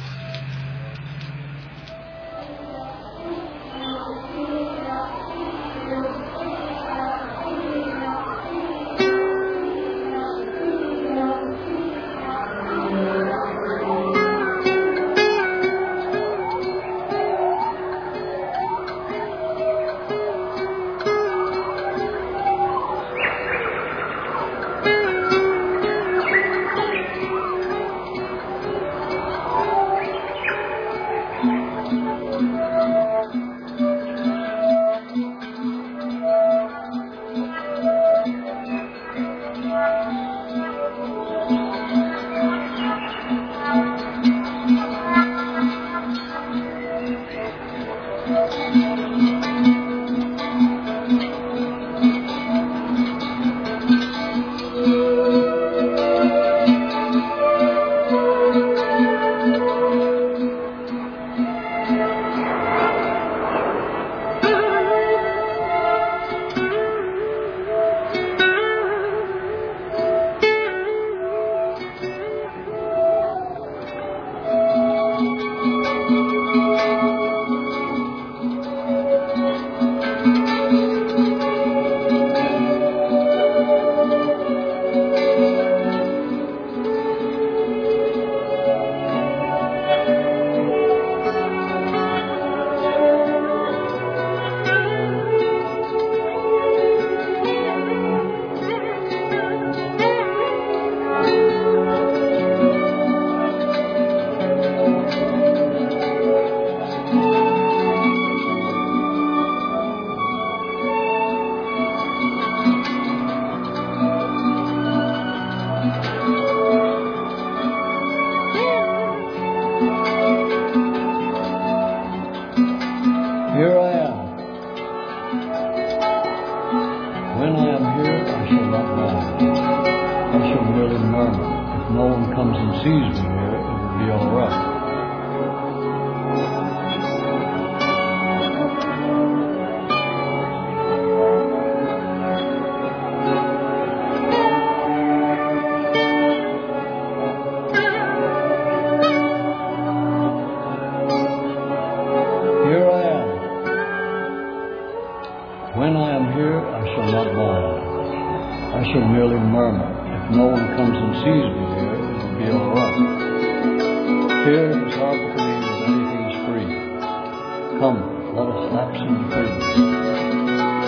Here I am. When I am here, I shall not lie. I shall merely murmur. If no one comes and sees me here, it will be all right. Here I am. When I am here, I shall not lie. I shall merely murmur. If no one comes and sees me here, it will be all right. Here it is hard to believe that anything is free. Come, let us lapse into freedom.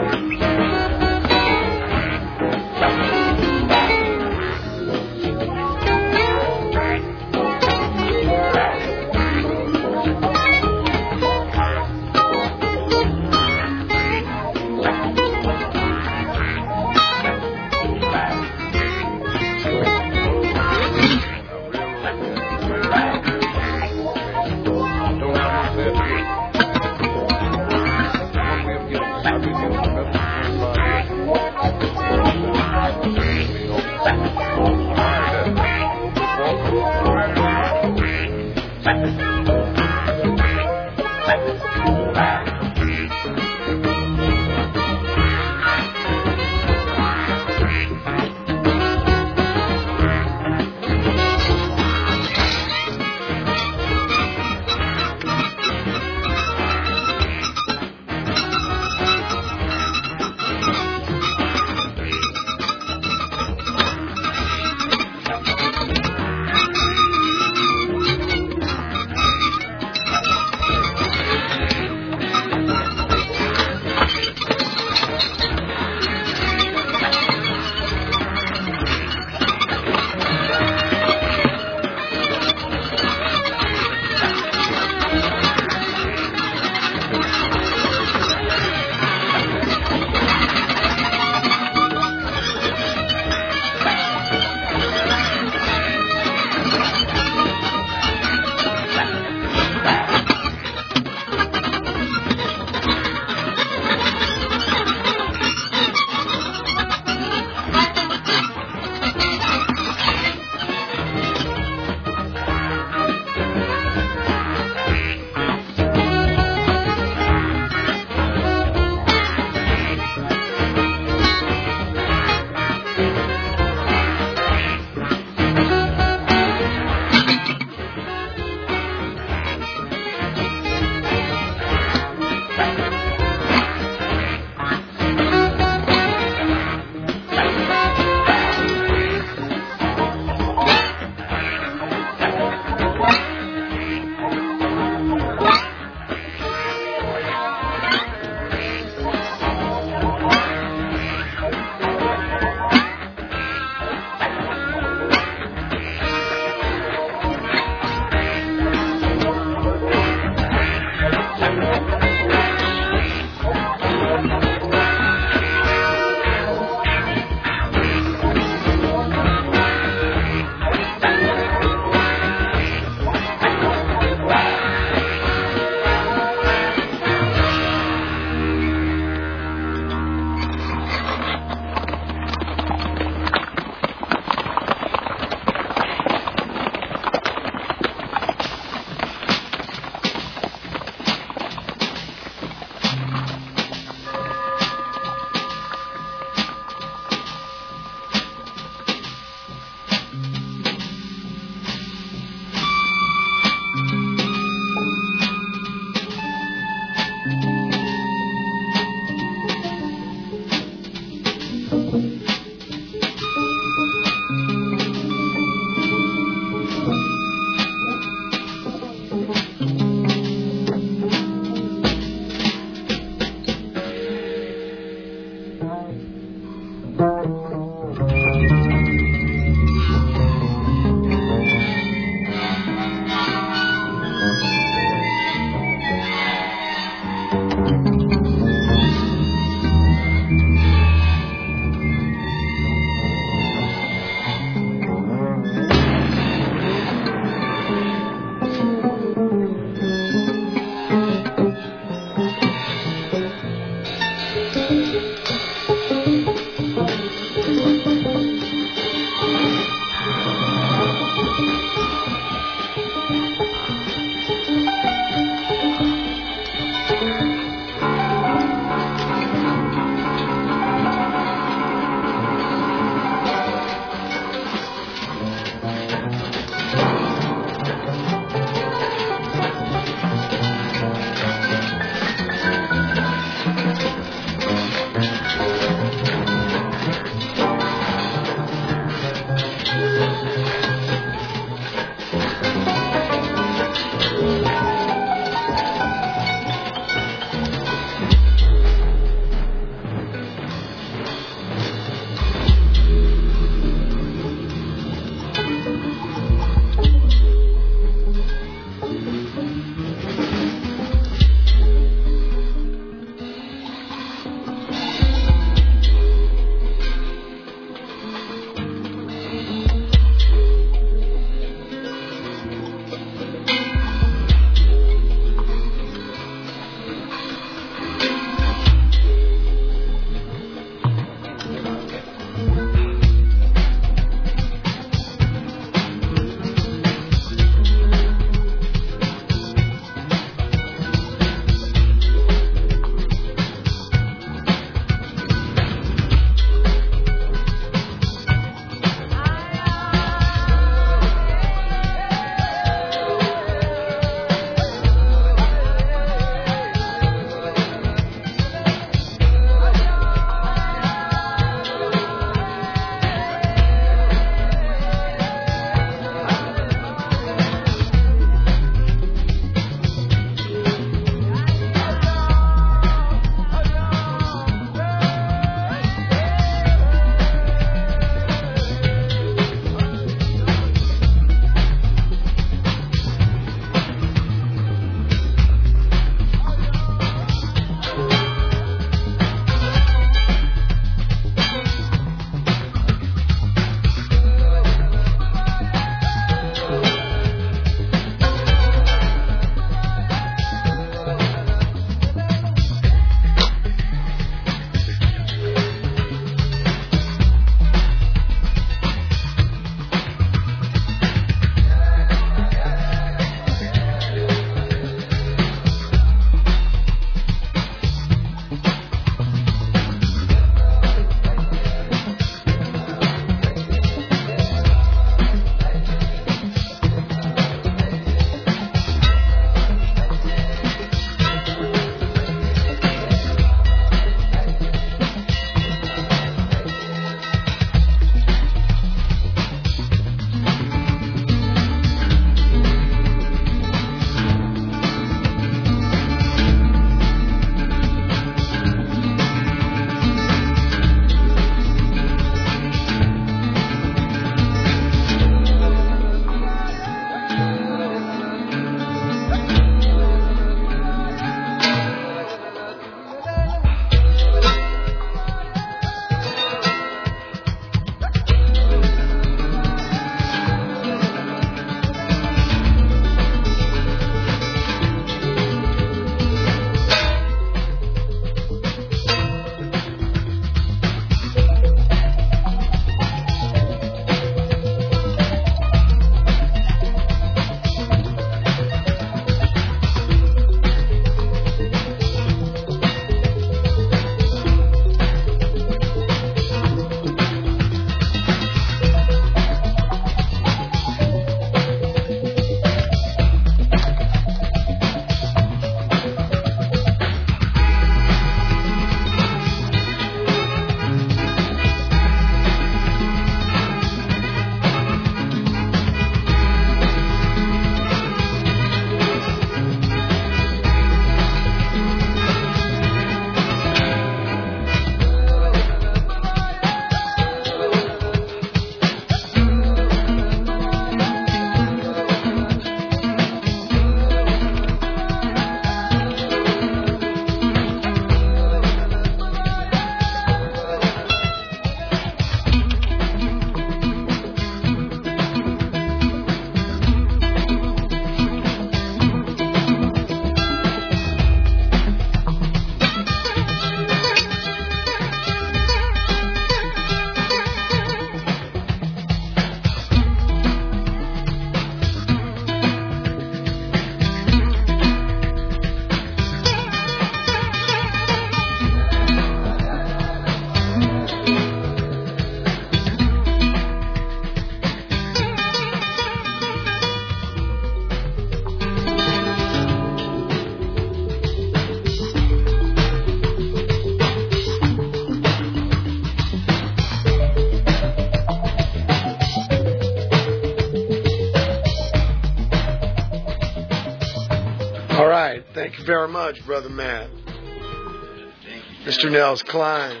very much, Brother Matt. Mr. Nels Klein.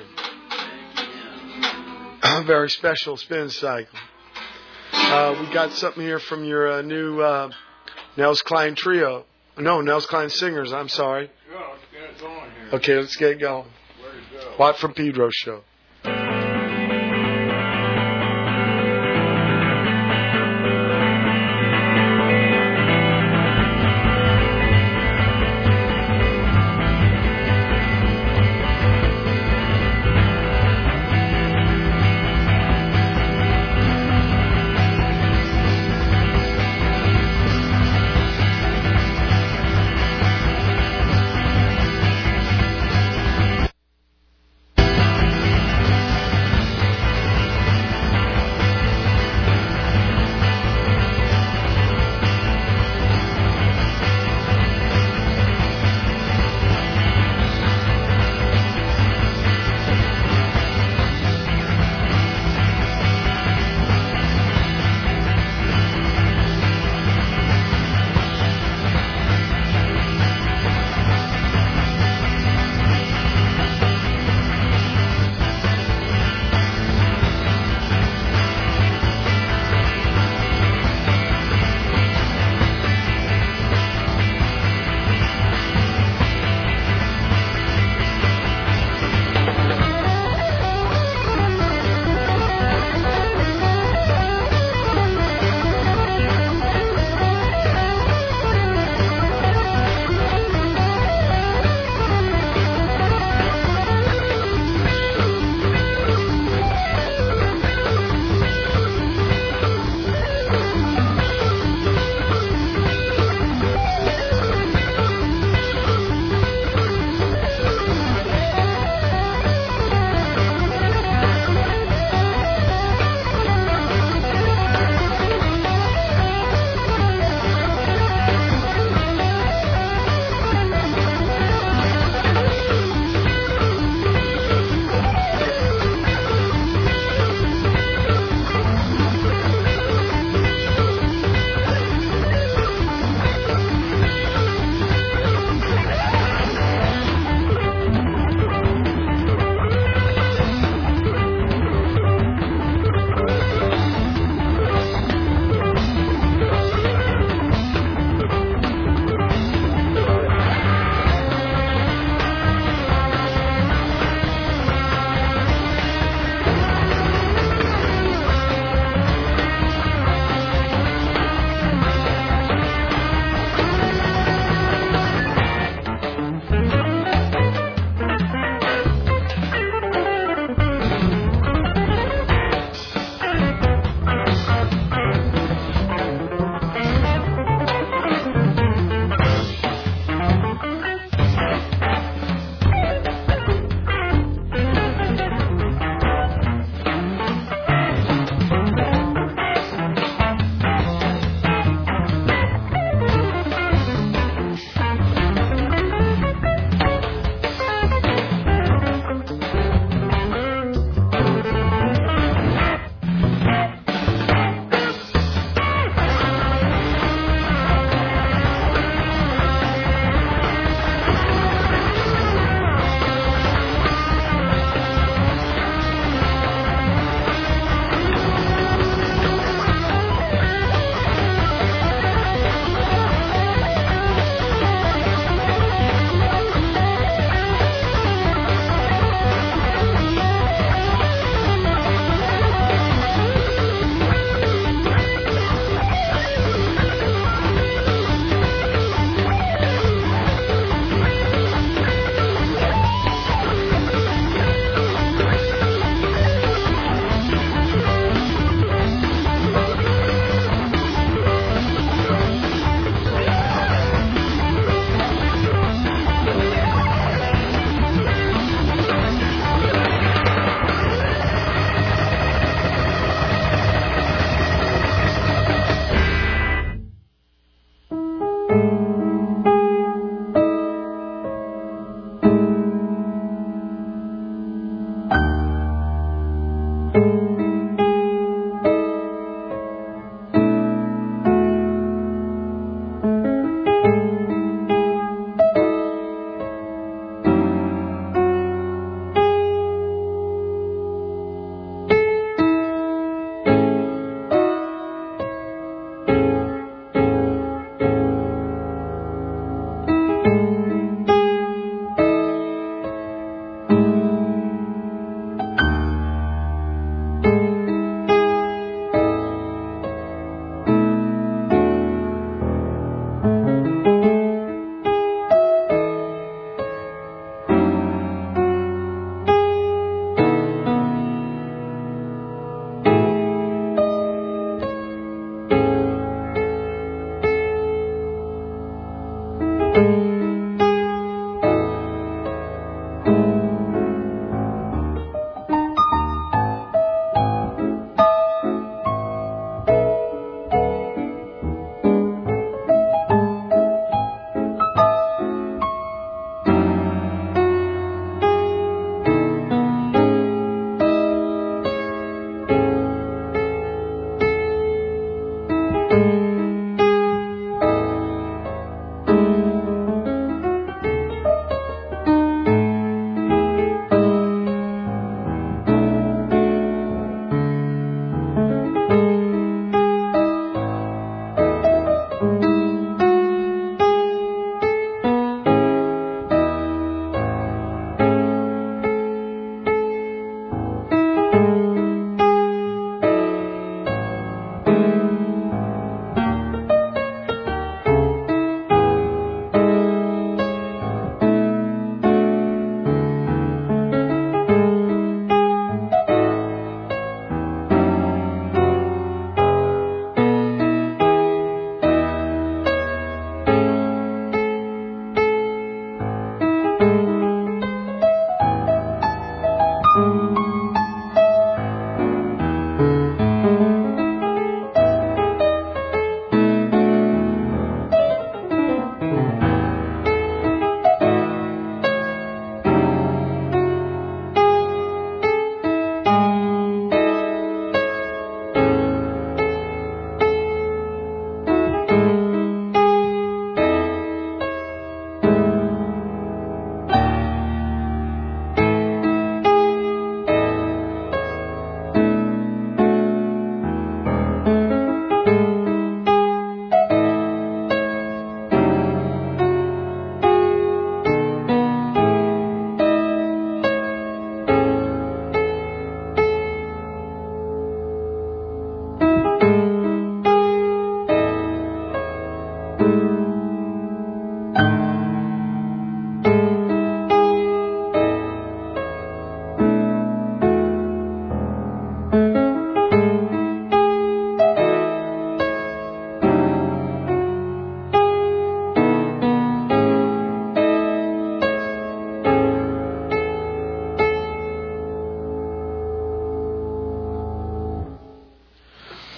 A very special spin cycle. We got something here from your new Nels Klein trio. No, Nels Klein singers, I'm sorry. Yeah, let's get it going here. Okay, let's get it going. Where'd it go? Watt from Pedro show.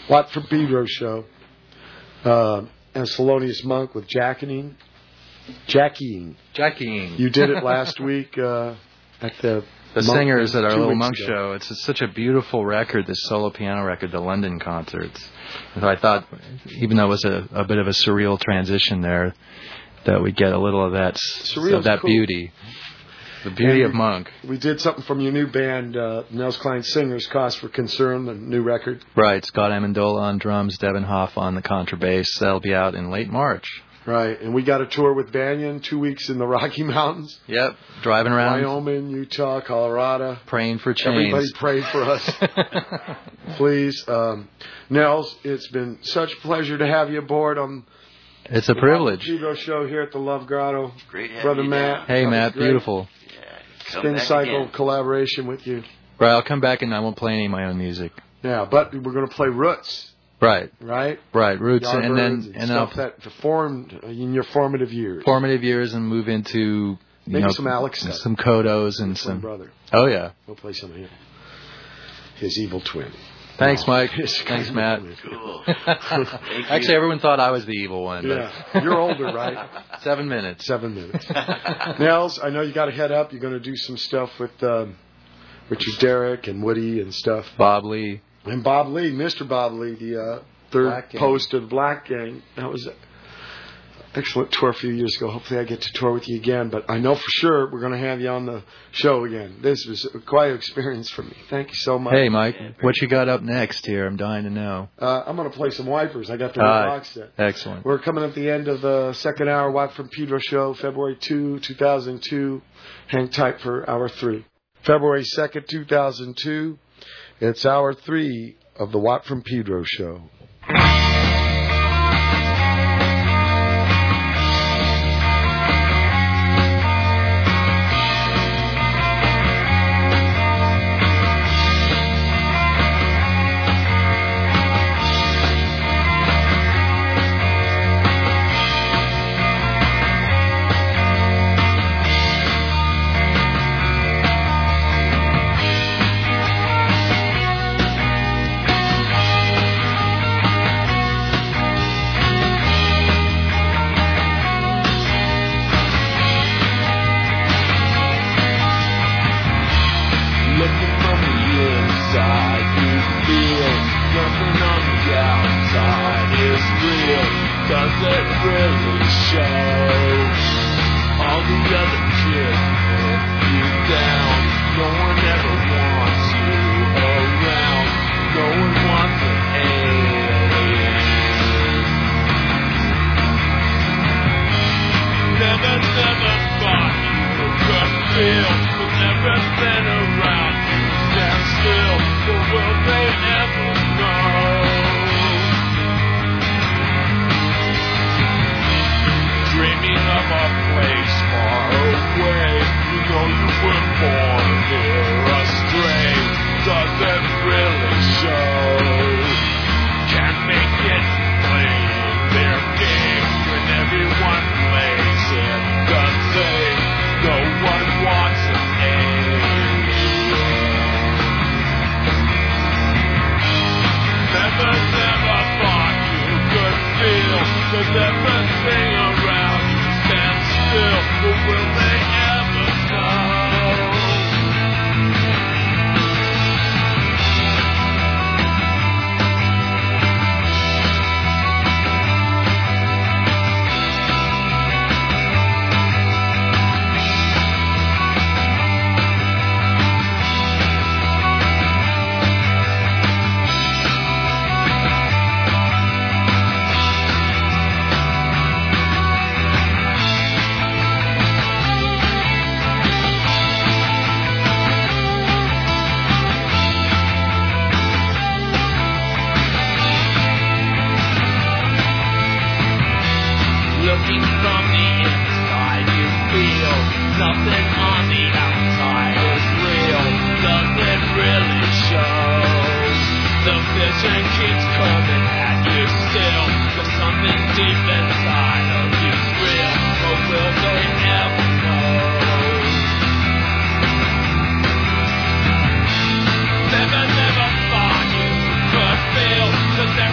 Watt from Pedro show. And Thelonious Monk with Jackying. You did it last week at the Singers at our 2 little weeks Monk ago. show. It's such a beautiful record, this solo piano record, the London concerts. And so I thought, even though it was a bit of a surreal transition there, that we'd get a little of that Surreal's cool. beauty. The beauty of Monk. We did something from your new band, Nels Klein Singers, Cause for Concern, the new record. Right, Scott Amendola on drums, Devin Hoff on the contrabass. That'll be out in late March. Right, and we got a tour with Banyan, 2 weeks in the Rocky Mountains. Yep, driving around. Wyoming, Utah, Colorado. Praying for change. Everybody pray for us. Please. Nels, it's been such a pleasure to have you aboard on It's a privilege. the Pedro show here at the Love Grotto. Great having Brother you Matt. down. Hey, That was Matt, great. beautiful. Spin cycle collaboration with you. Right, I'll come back and I won't play any of my own music. Yeah, but we're going to play Roots, Right, right? Roots, Yardbirds and then I'll stuff that formed in your formative years. formative years and move into Maybe some Alex stuff. some Kodos and Twin some. brother. Oh yeah, We'll play some of him. His evil twin. thanks, No, Mike. his Thanks, evil Matt. twin. Cool. Actually, everyone thought I was the evil one. But Yeah, you're older, right? 7 minutes. 7 minutes. Nels, I know you got to head up. You're going to do some stuff with Richard Derrick and Woody and stuff. Bob Lee. And Bob Lee, Mr. Bob Lee, the third Black Gang. post of the Black Gang. That was an excellent tour a few years ago. Hopefully I get to tour with you again. But I know for sure we're going to have you on the show again. This was quite an experience for me. Thank you so much. Hey, Mike, what you got up next here? I'm dying to know. I'm going to play some Wipers. I got the new box set. Excellent. We're coming at the end of the second hour Watt from Pedro show, February 2, 2002. Hang tight for hour 3. February 2nd, 2002. It's hour 3 of the Watt from Pedro show. Looking from the inside, you feel nothing on the outside is real. Does it really show? All the other kids put you down. No one ever wants you around. No one wants an alien. Never thought you could feel with everything around you. Stand still, but will they ever know? Dreaming of a place far away. You know you were born here astray. Does it really show? Can't make it play their game when everyone plays it the same. No one wants an alien. Never thought you could feel, 'cause everything around you stands still. But will they ever know? Looking from the inside, you feel nothing on the outside is real. Does it really show? The vision keeps coming at you still. There's something deep inside of you's real. But will they ever know? Never thought you could feel. 'Cause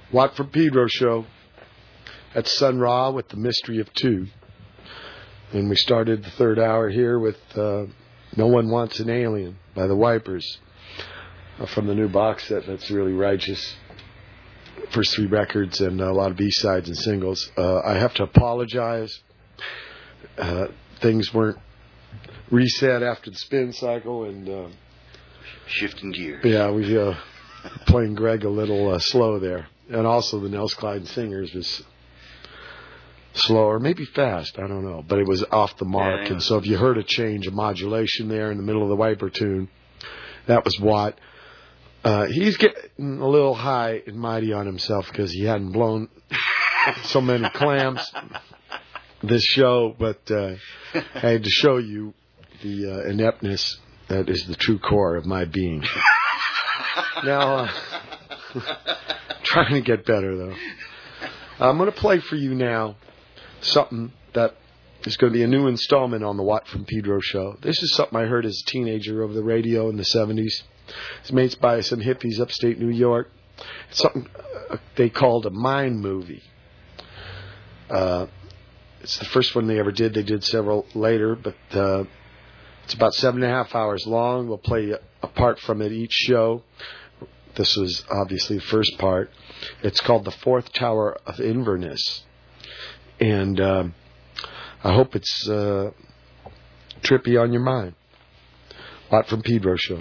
Watt from Pedro show at Sun Ra with The Mystery of Two. And we started the third hour here with No One Wants an Alien by the Wipers from the new box set. That's really righteous. First 3 records and a lot of B-sides and singles. I have to apologize. Things weren't reset after the spin cycle and Shifting gears. yeah, we playing Greg a little slow there. And also the Nels Clyde Singers was slow or maybe fast, I don't know, but it was off the mark. Yeah. And so if you heard a change of modulation there in the middle of the Wiper tune, that was Watt. He's getting a little high and mighty on himself because he hadn't blown so many clams this show, but I had to show you the ineptness that is the true core of my being. Now, trying to get better, though. I'm going to play for you now something that is going to be a new installment on the Watt from Pedro show. This is something I heard as a teenager over the radio in the 70s. It's made by some hippies upstate New York. It's something they called a mind movie. It's the first one they ever did. They did several later, but it's about 7.5 hours long. We'll play a part from it each show. This was obviously the first part. It's called The Fourth Tower of Inverness. And I hope it's trippy on your mind. Watt from Pedro show.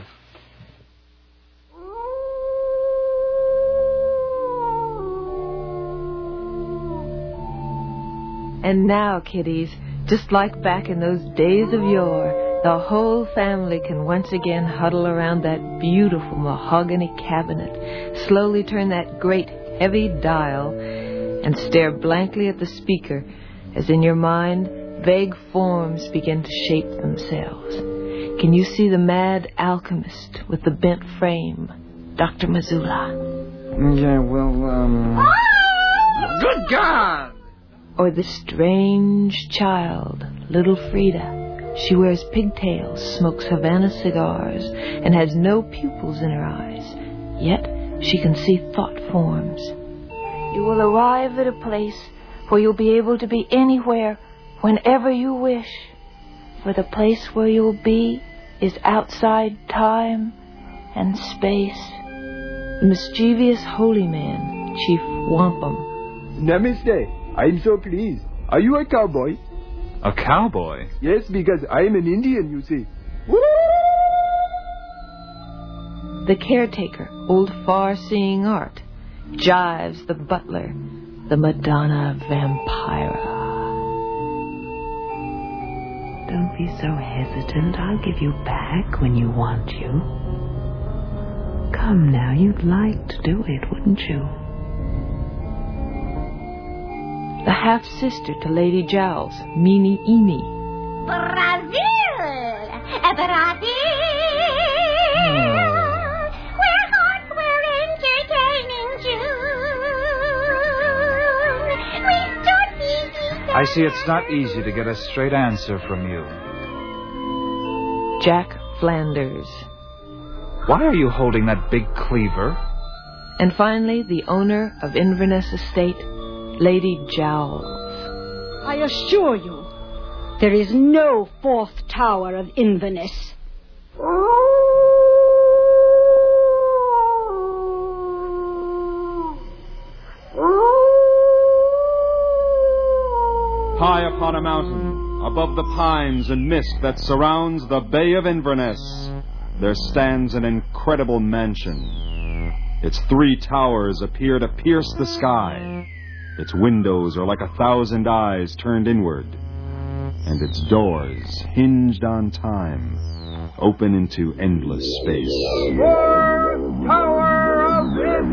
And now, kiddies, just like back in those days of yore, the whole family can once again huddle around that beautiful mahogany cabinet, slowly turn that great heavy dial, and stare blankly at the speaker as in your mind vague forms begin to shape themselves. Can you see the mad alchemist with the bent frame, Dr. Missoula? Yeah, well, Good God! Or the strange child, little Frida. She wears pigtails, smokes Havana cigars, and has no pupils in her eyes. Yet she can see thought forms. You will arrive at a place where you'll be able to be anywhere, whenever you wish. For the place where you'll be is outside time and space. The mischievous holy man, Chief Wampum. Namaste. I'm so pleased. Are you a cowboy? A cowboy? Yes, because I'm an Indian, you see. The caretaker, old far-seeing art, Jives the butler, the Madonna Vampira. Don't be so hesitant. I'll give you back when you want you. Come now, you'd like to do it, wouldn't you? The half-sister to Lady Jowls, Meanie Eenie. Brazil! Brazil! Where hearts were entertaining June. We stood easy. I see it's not easy to get a straight answer from you. Jack Flanders. Why are you holding that big cleaver? And finally, the owner of Inverness Estate, Lady Jowls. I assure you, there is no fourth tower of Inverness. High upon a mountain, above the pines and mist that surrounds the Bay of Inverness, there stands an incredible mansion. Its 3 towers appear to pierce the sky. Its windows are like 1,000 eyes turned inward, and its doors, hinged on time, open into endless space. Tower of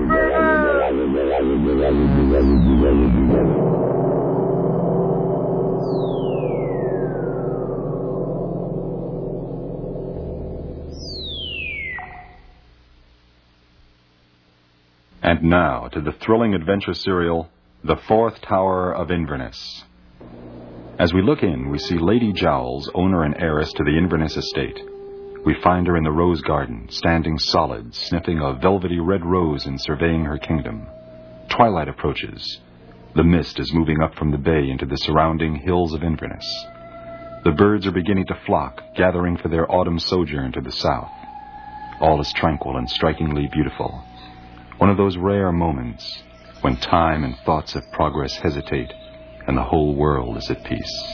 And now to the thrilling adventure serial, The Fourth Tower of Inverness. As we look in, we see Lady Jowls, owner and heiress to the Inverness estate. We find her in the rose garden, standing solid, sniffing a velvety red rose and surveying her kingdom. Twilight approaches. The mist is moving up from the bay into the surrounding hills of Inverness. The birds are beginning to flock, gathering for their autumn sojourn to the south. All is tranquil and strikingly beautiful. One of those rare moments when time and thoughts of progress hesitate and the whole world is at peace.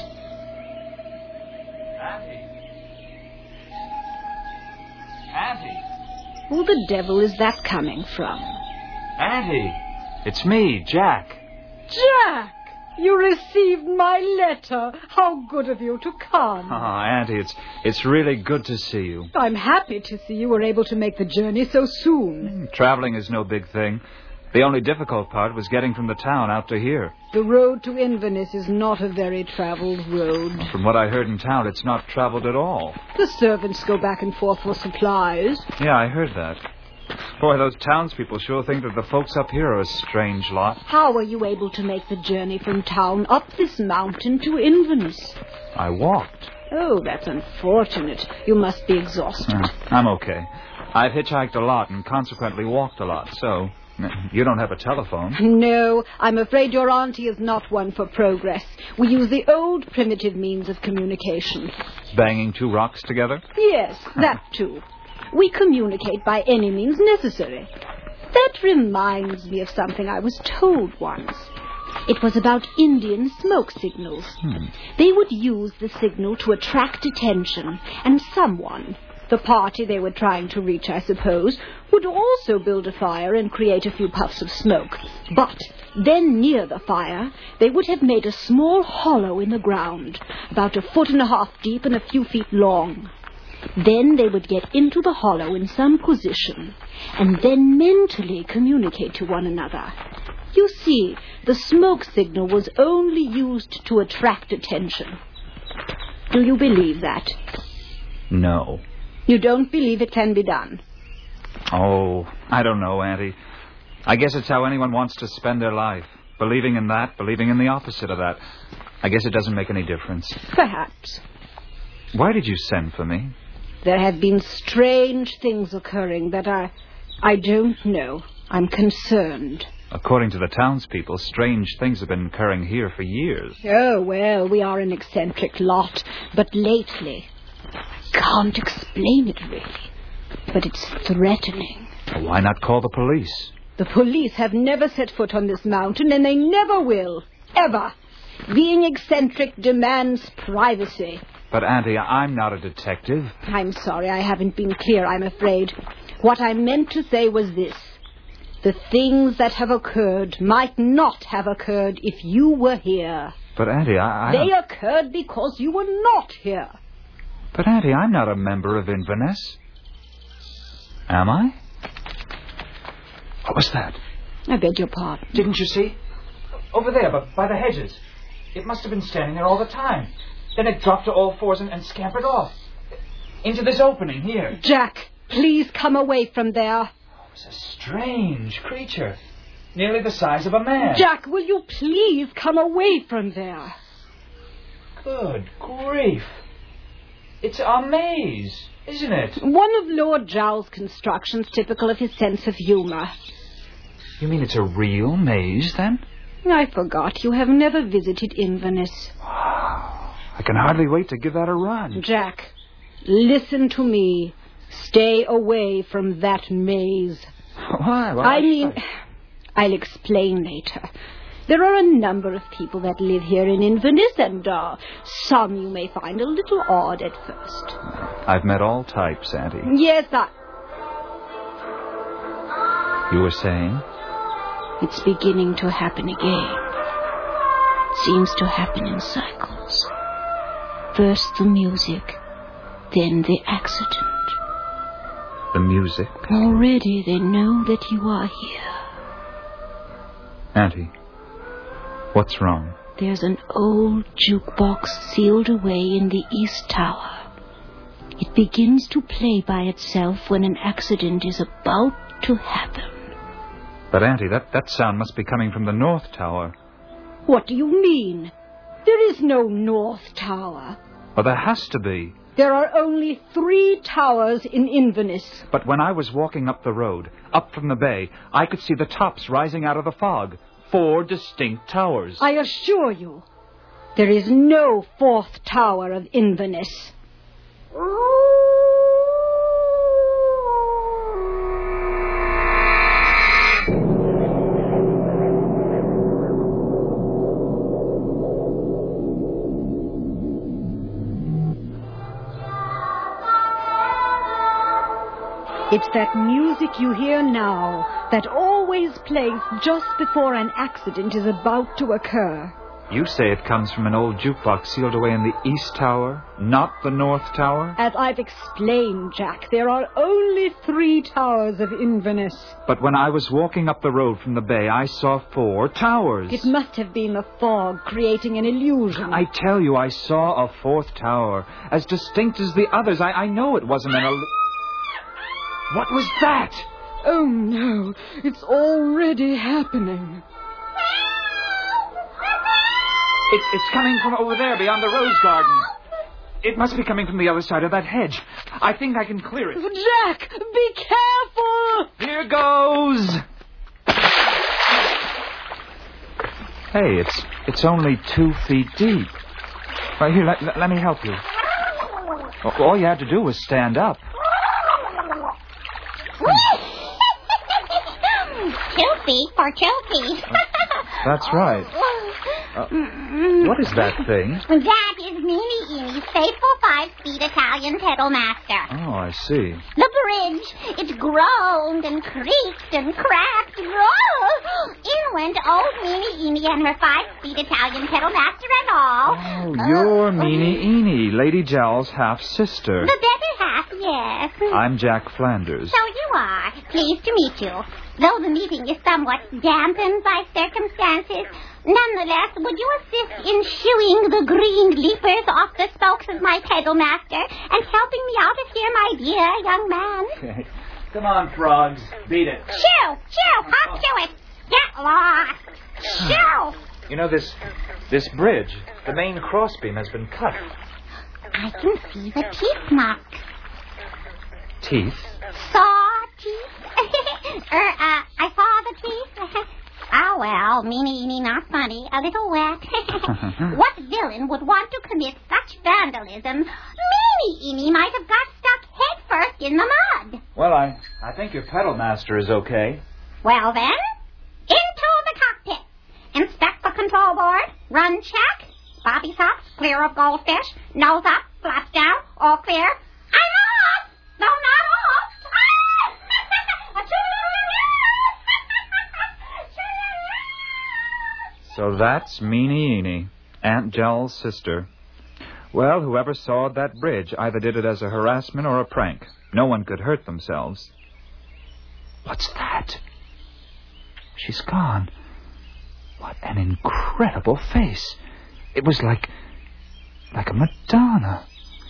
Auntie! Who the devil is that coming from? Auntie! It's me, Jack. Jack! You received my letter. How good of you to come. Oh, Auntie, it's really good to see you. I'm happy to see you were able to make the journey so soon. Traveling is no big thing. The only difficult part was getting from the town out to here. The road to Inverness is not a very traveled road. From what I heard in town, it's not traveled at all. The servants go back and forth for supplies. Yeah, I heard that. Boy, those townspeople sure think that the folks up here are a strange lot. How were you able to make the journey from town up this mountain to Inverness? I walked. Oh, that's unfortunate. You must be exhausted. I'm okay. I've hitchhiked a lot and consequently walked a lot, so... You don't have a telephone. No, I'm afraid your auntie is not one for progress. We use the old primitive means of communication. Banging two rocks together? Yes, that too. We communicate by any means necessary. That reminds me of something I was told once. It was about Indian smoke signals. They would use the signal to attract attention, and someone, the party they were trying to reach, I suppose, would also build a fire and create a few puffs of smoke. But then near the fire, they would have made a small hollow in the ground, about 1.5 feet deep and a few feet long. Then they would get into the hollow in some position, and then mentally communicate to one another. You see, the smoke signal was only used to attract attention. Do you believe that? No. You don't believe it can be done? Oh, I don't know, Auntie. I guess it's how anyone wants to spend their life. Believing in that, believing in the opposite of that. I guess it doesn't make any difference. Perhaps. Why did you send for me? There have been strange things occurring that I don't know. I'm concerned. According to the townspeople, strange things have been occurring here for years. Oh, well, we are an eccentric lot. But lately, I can't explain it really. But it's threatening. Well, why not call the police? The police have never set foot on this mountain, and they never will. Ever. Being eccentric demands privacy. But, Auntie, I'm not a detective. I'm sorry, I haven't been clear, I'm afraid. What I meant to say was this. The things that have occurred might not have occurred if you were here. But, Auntie, They occurred because you were not here. But, Auntie, I'm not a member of Inverness. Am I? What was that? I beg your pardon. Didn't you see? Over there, by the hedges. It must have been standing there all the time. Then it dropped to all fours and scampered off. Into this opening here. Jack, please come away from there. It's a strange creature. Nearly the size of a man. Jack, will you please come away from there? Good grief. It's a maze, isn't it? One of Lord Jowl's constructions typical of his sense of humor. You mean it's a real maze, then? I forgot. You have never visited Inverness. I can hardly wait to give that a run. Jack, listen to me. Stay away from that maze. Why? I mean, I'll explain later. There are a number of people that live here in Inverness, and some you may find a little odd at first. I've met all types, Auntie. Yes, You were saying? It's beginning to happen again. It seems to happen in cycles. First the music, then the accident. The music? Already they know that you are here. Auntie, what's wrong? There's an old jukebox sealed away in the East Tower. It begins to play by itself when an accident is about to happen. But, Auntie, that sound must be coming from the North Tower. What do you mean? There is no North Tower. Well, there has to be. There are only 3 towers in Inverness. But when I was walking up the road, up from the bay, I could see the tops rising out of the fog. 4 distinct towers. I assure you, there is no 4th tower of Inverness. It's that music you hear now that always plays just before an accident is about to occur. You say it comes from an old jukebox sealed away in the East Tower, not the North Tower? As I've explained, Jack, there are only 3 towers of Inverness. But when I was walking up the road from the bay, I saw 4 towers. It must have been the fog creating an illusion. I tell you, I saw a 4th tower, as distinct as the others. I know it wasn't an illusion. What was that? Oh, no. It's already happening. It's coming from over there, beyond the rose garden. It must be coming from the other side of that hedge. I think I can clear it. Jack, be careful! Here goes! Hey, it's only 2 feet deep. Right here, let me help you. All you had to do was stand up. 2 feet for 2 feet. That's right. What is that thing? That is Meanie Enie's faithful 5-speed Italian pedal master. Oh, I see. The bridge, it groaned and creaked and cracked. Whoa! In went old Meanie Enie and her 5-speed Italian pedal master and all. Oh, you're Meanie Enie, Lady Jowl's half-sister. The better half, yes. I'm Jack Flanders. So you are. Pleased to meet you. Though the meeting is somewhat dampened by circumstances, nonetheless, would you assist in shooing the green leapers off the spokes of my pedal master and helping me out of here, my dear young man? Come on, frogs. Beat it. Shoo! Hop to it! Get lost! Shoo! You know, this bridge, the main crossbeam has been cut. I can see the teeth marks. Teeth? Saw teeth? I saw the teeth. Oh, well, Meanie Enie, not funny. A little wet. What villain would want to commit such vandalism? Meanie Enie might have got stuck head first in the mud. Well, I think your pedal master is okay. Well, then, into the cockpit. Inspect the control board. Run check. Bobby socks, clear of goldfish. Nose up, flaps down, all clear. I'm off! No, not off! So that's Meanie Enie, Aunt Jowl's sister. Well, whoever sawed that bridge either did it as a harassment or a prank. No one could hurt themselves. What's that? She's gone. What an incredible face. It was like a Madonna.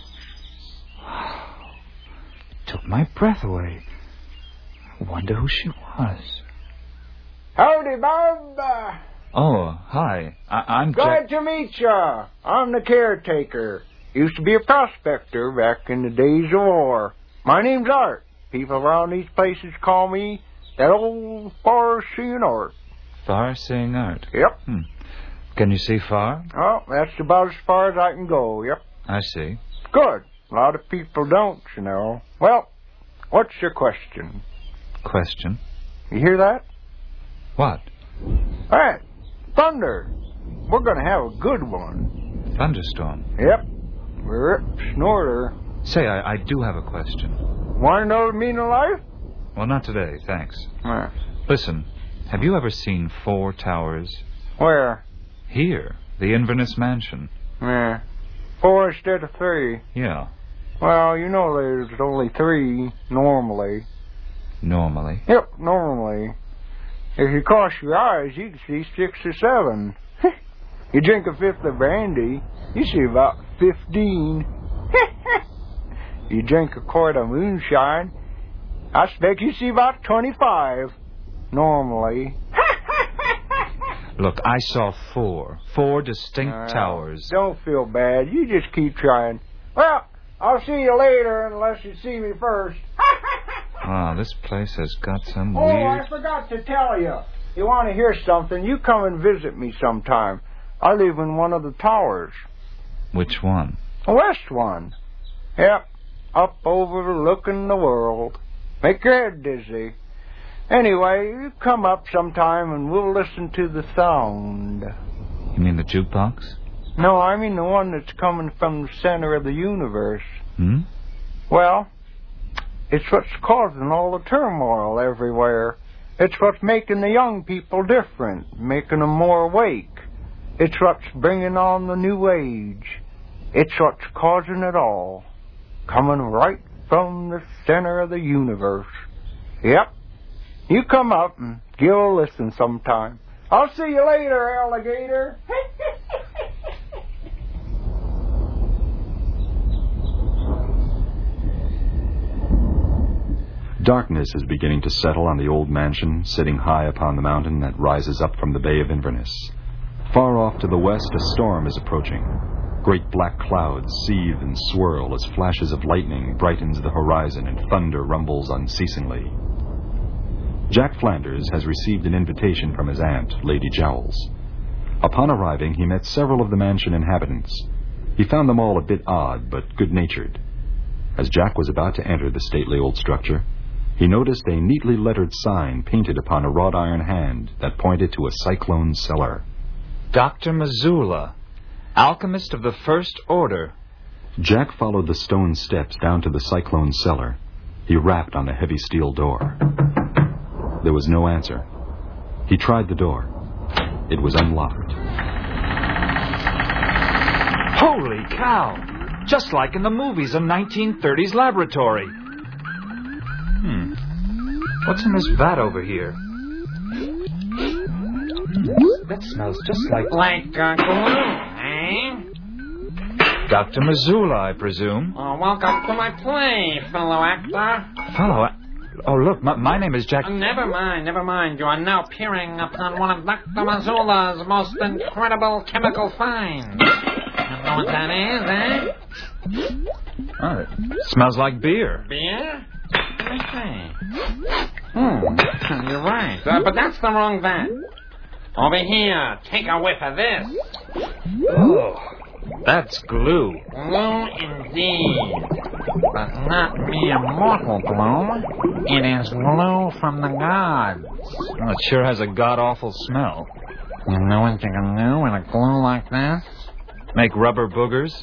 Wow. It took my breath away. I wonder who she was. Howdy, Bob. Oh, hi. I'm Glad to meet ya. I'm the caretaker. Used to be a prospector back in the days of war. My name's Art. People around these places call me that old far-seeing Art. Far-seeing Art? Yep. Can you see far? Oh, that's about as far as I can go, yep. I see. Good. A lot of people don't, you know. Well, what's your question? Question? You hear that? What? That. Thunder. We're going to have a good one. Thunderstorm? Yep. Rip snorter. Say, I do have a question. Want to know the meaning of life? Well, not today, thanks. Listen, have you ever seen 4 towers? Where? Here, the Inverness Mansion. 4 instead of 3. Yeah. Well, you know there's only 3, normally. Normally? Yep, normally. If you cross your eyes, you can see 6 or 7. You drink a fifth of brandy, you see about 15. You drink a quart of moonshine, I expect you see about 25. Normally. Look, I saw 4 distinct towers. Don't feel bad. You just keep trying. Well, I'll see you later unless you see me first. Wow, this place has got some Oh, weird... I forgot to tell you. You want to hear something, you come and visit me sometime. I live in one of the towers. Which one? The west one. Yep, up overlooking the world. Make your head dizzy. Anyway, you come up sometime and we'll listen to the sound. You mean the jukebox? No, I mean the one that's coming from the center of the universe. Hmm? Well, it's what's causing all the turmoil everywhere. It's what's making the young people different, making them more awake. It's what's bringing on the new age. It's what's causing it all. Coming right from the center of the universe. Yep. You come up and give a listen sometime. I'll see you later, alligator. Darkness is beginning to settle on the old mansion, sitting high upon the mountain that rises up from the Bay of Inverness. Far off to the west, a storm is approaching. Great black clouds seethe and swirl as flashes of lightning brightens the horizon and thunder rumbles unceasingly. Jack Flanders has received an invitation from his aunt, Lady Jowls. Upon arriving, he met several of the mansion inhabitants. He found them all a bit odd, but good-natured. As Jack was about to enter the stately old structure, he noticed a neatly lettered sign painted upon a wrought iron hand that pointed to a cyclone cellar. Dr. Missoula, alchemist of the First Order. Jack followed the stone steps down to the cyclone cellar. He rapped on the heavy steel door. There was no answer. He tried the door. It was unlocked. Holy cow! Just like in the movies, a 1930s laboratory. What's in this vat over here? That smells just like... Like glue, eh? Dr. Missoula, I presume. Oh, welcome to my play, fellow actor. Oh, look, my name is Jack... Never mind. You are now peering upon one of Dr. Missoula's most incredible chemical finds. You know what that is, eh? Oh, it smells like beer. Beer? Let me see. You're right. But that's the wrong vat. Over here, take a whiff of this. Oh, that's glue. Glue indeed. But not mere mortal glue. It is glue from the gods. Well, it sure has a god-awful smell. You know what you can do with a glue like this? Make rubber boogers?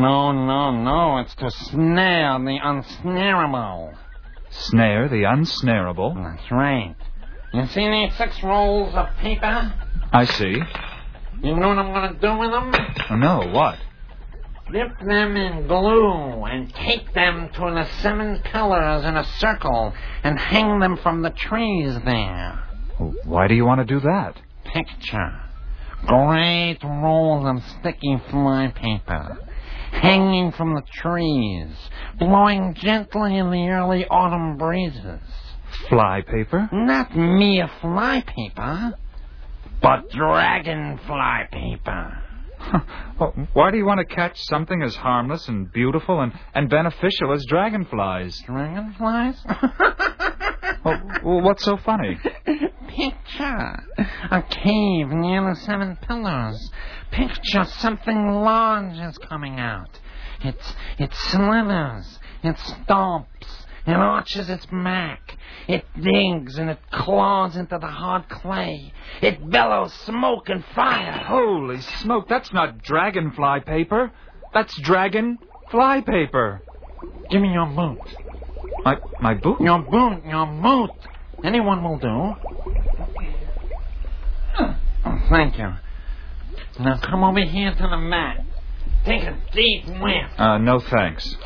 No. It's to snare the unsnareable. Snare the unsnareable? That's right. You see these 6 rolls of paper? I see. You know what I'm going to do with them? Oh, no, what? Dip them in glue and take them to the 7 pillars in a circle and hang them from the trees there. Why do you want to do that? Picture. Great rolls of sticky fly paper hanging from the trees, blowing gently in the early autumn breezes. Fly paper? Not mere fly paper, but dragonfly paper. Why do you want to catch something as harmless and beautiful and beneficial as dragonflies? Dragonflies? What's so funny? Picture a cave near the 7 pillars. Picture something large is coming out. It slithers, it stomps, it arches its back. It digs and it claws into the hard clay. It bellows smoke and fire. Holy smoke, that's not dragonfly paper. That's dragonfly paper. Give me your boot. My boot? Your boot. Anyone will do. Oh, thank you. Now come over here to the mat. Take a deep whiff. No thanks.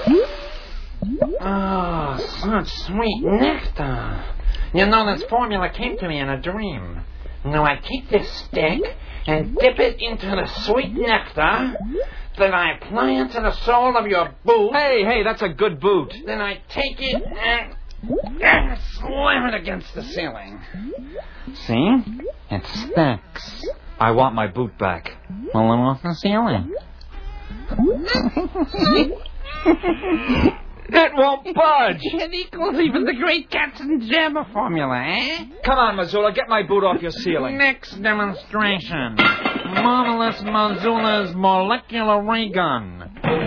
Oh, such sweet nectar. You know, this formula came to me in a dream. Now I take this stick and dip it into the sweet nectar. Then I apply it to the sole of your boot. Hey, that's a good boot. Then I take it and slam it against the ceiling. See? It sticks. I want my boot back. Pull it off the ceiling. It won't budge. It equals even the great Katzenjammer formula, eh? Come on, Missoula, get my boot off your ceiling. Next demonstration. Marvelous Missoula's molecular ray gun.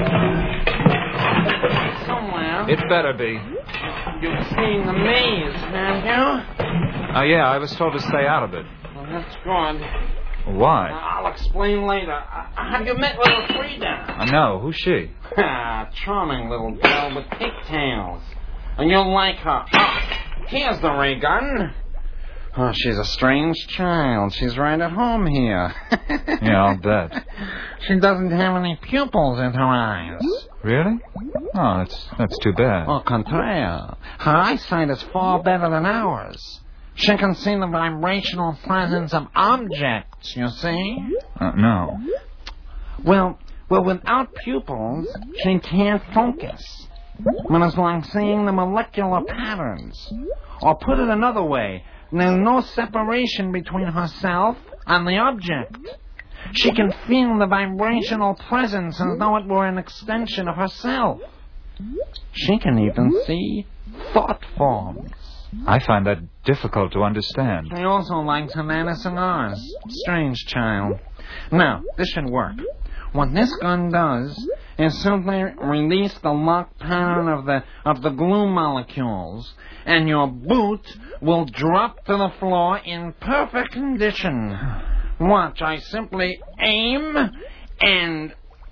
Somewhere. It better be. You've seen the maze, haven't you? Oh, yeah, I was told to stay out of it. Well, that's good. Why? I'll explain later. Have you met little Frida? No, who's she? Charming little girl with pigtails. And you'll like her. Oh, here's the ray gun. Oh, she's a strange child. She's right at home here. Yeah, I'll bet. She doesn't have any pupils in her eyes. Really? Oh, that's too bad. Au contraire. Her eyesight is far better than ours. She can see the vibrational presence of objects, you see? No. Well, without pupils, she can't focus. But it's like seeing the molecular patterns. Or put it another way, there's no separation between herself and the object. She can feel the vibrational presence as though it were an extension of herself. She can even see thought forms. I find that difficult to understand. She also likes Havana cigars. Strange child. Now, this should work. What this gun does is simply release the lock pattern of the glue molecules, and your boot will drop to the floor in perfect condition. Watch, I simply aim and...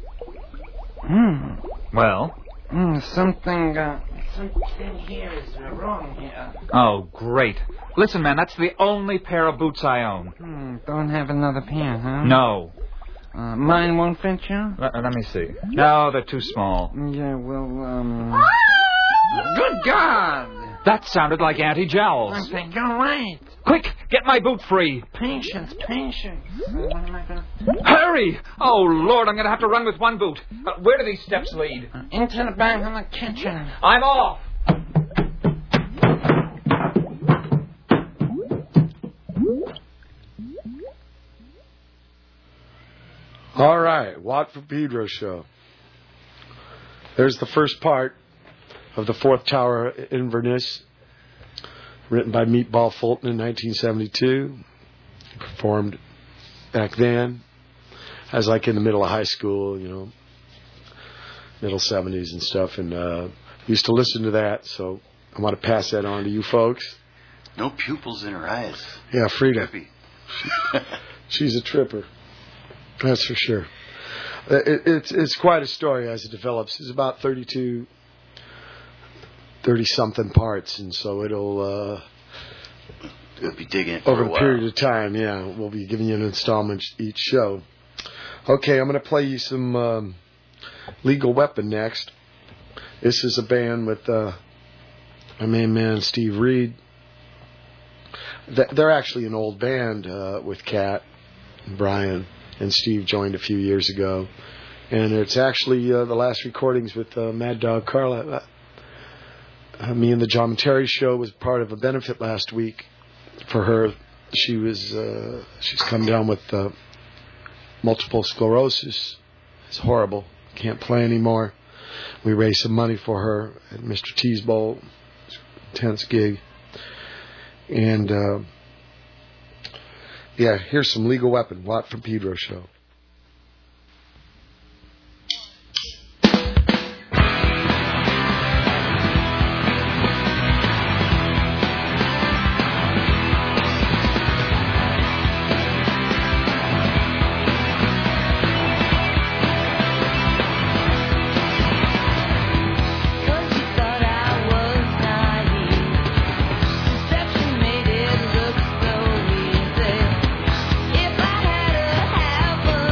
Well? Something here is wrong here. Oh, great. Listen, man, that's the only pair of boots I own. Don't have another pair, huh? No. Mine won't fit you? Let me see. No, they're too small. Yeah, well, Good God! That sounded like Auntie Jowls. I think you're right. Quick, get my boot free. Patience. What am I gonna... Hurry! Oh, Lord, I'm going to have to run with one boot. Where do these steps lead? Into the back of the kitchen. I'm off! All right, Watt from Pedro show. There's the first part of The Fourth Tower of Inverness, written by Meatball Fulton in 1972. Performed back then. I was like in the middle of high school, middle 70s and stuff, and used to listen to that, so I want to pass that on to you folks. No pupils in her eyes. Yeah, Frida. She's a tripper. That's for sure. It's quite a story as it develops. It's about 30-something parts, and so it'll be digging it for over a a while. period of time. Yeah, we'll be giving you an installment each show. Okay, I'm going to play you some Legal Weapon next. This is a band with my main man Steve Reed. They're actually an old band with Cat and Brian, and Steve joined a few years ago. And it's actually the last recordings with Mad Dog Carla. Me and the John and Terry show was part of a benefit last week for her. She's come down with multiple sclerosis. It's horrible. Can't play anymore. We raised some money for her at Mr. T's Bowl. Intense gig. And here's some Legal Weapon. Watt from Pedro show. If I had a half a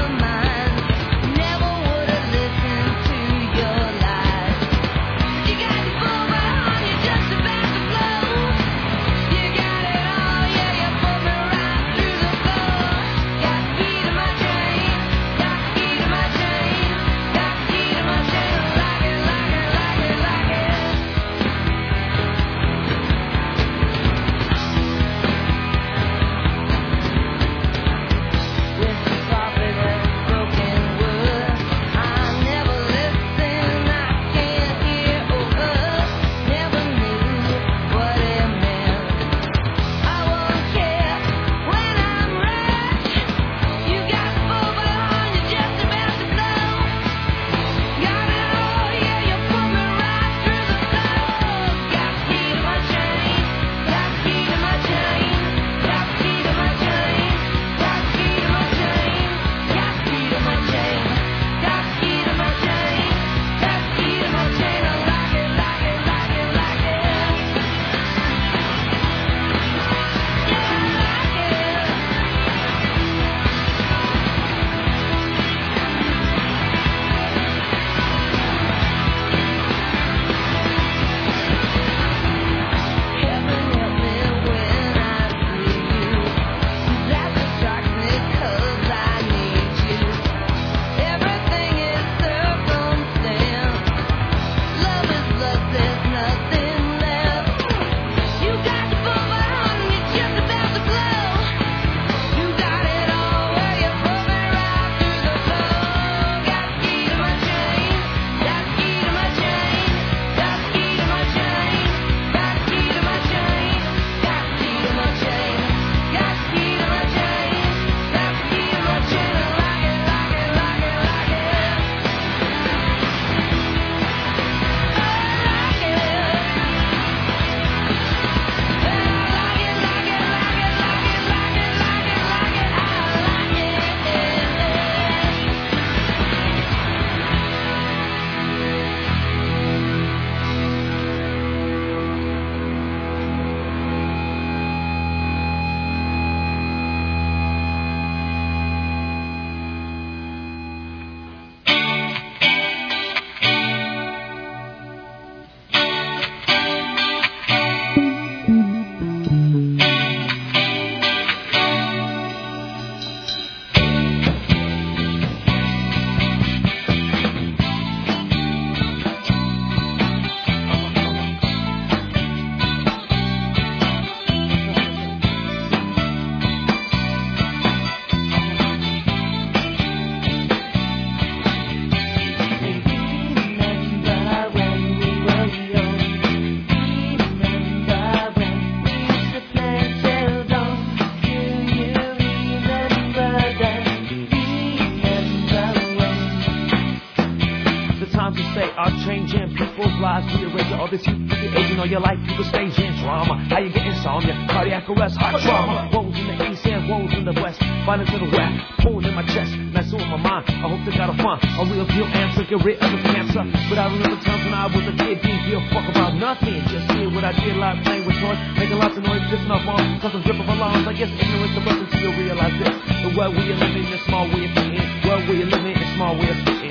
lies, rearrange all this youth, the aging all your life, people stage in drama. How you get insomnia, cardiac arrest, heart trauma. Woes in the east and woes in the west, violence in the west, pulling in my chest, messing with my mind. I hope they got a fun, a real deal answer, get rid of the cancer. But I remember times when I was a kid, didn't give a fuck about nothing. Just did what I did, like playing with toys, making lots of noise, pissing off moms, causing drip of alarms. I guess ignorance the lesson till you realize this. The world we are living in, small way of fitting. World we are living in, small way of fitting.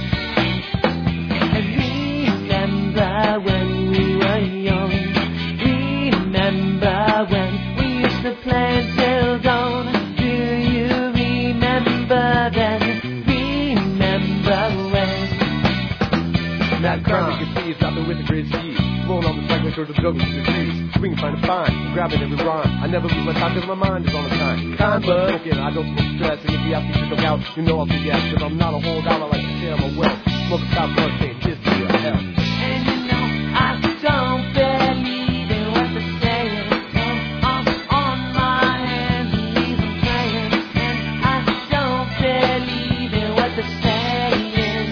Remember when we were young. Remember when we used to play until dawn. Do you remember then? Remember when? That crime you can see is out there with the great skis. Roll on the track, make sure the jungle to the trees. Swing, find a find, grab it every rhyme. I never lose my time because my mind is on the time. Kind but smoking, I don't smoke stress. And if you ask me to look out, you know I'll be yes. Because I'm not a holdout, I like to share my wealth. Smoke a top blood, can't just be a hell. And you know I don't believe in what they're saying. I'm on my hands and knees I'm praying. And I don't believe in what they're saying.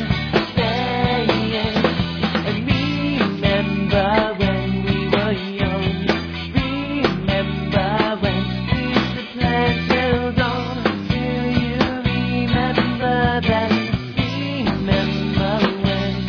And remember when we were young. Remember when we used to play till dawn. Do you remember that? Remember when?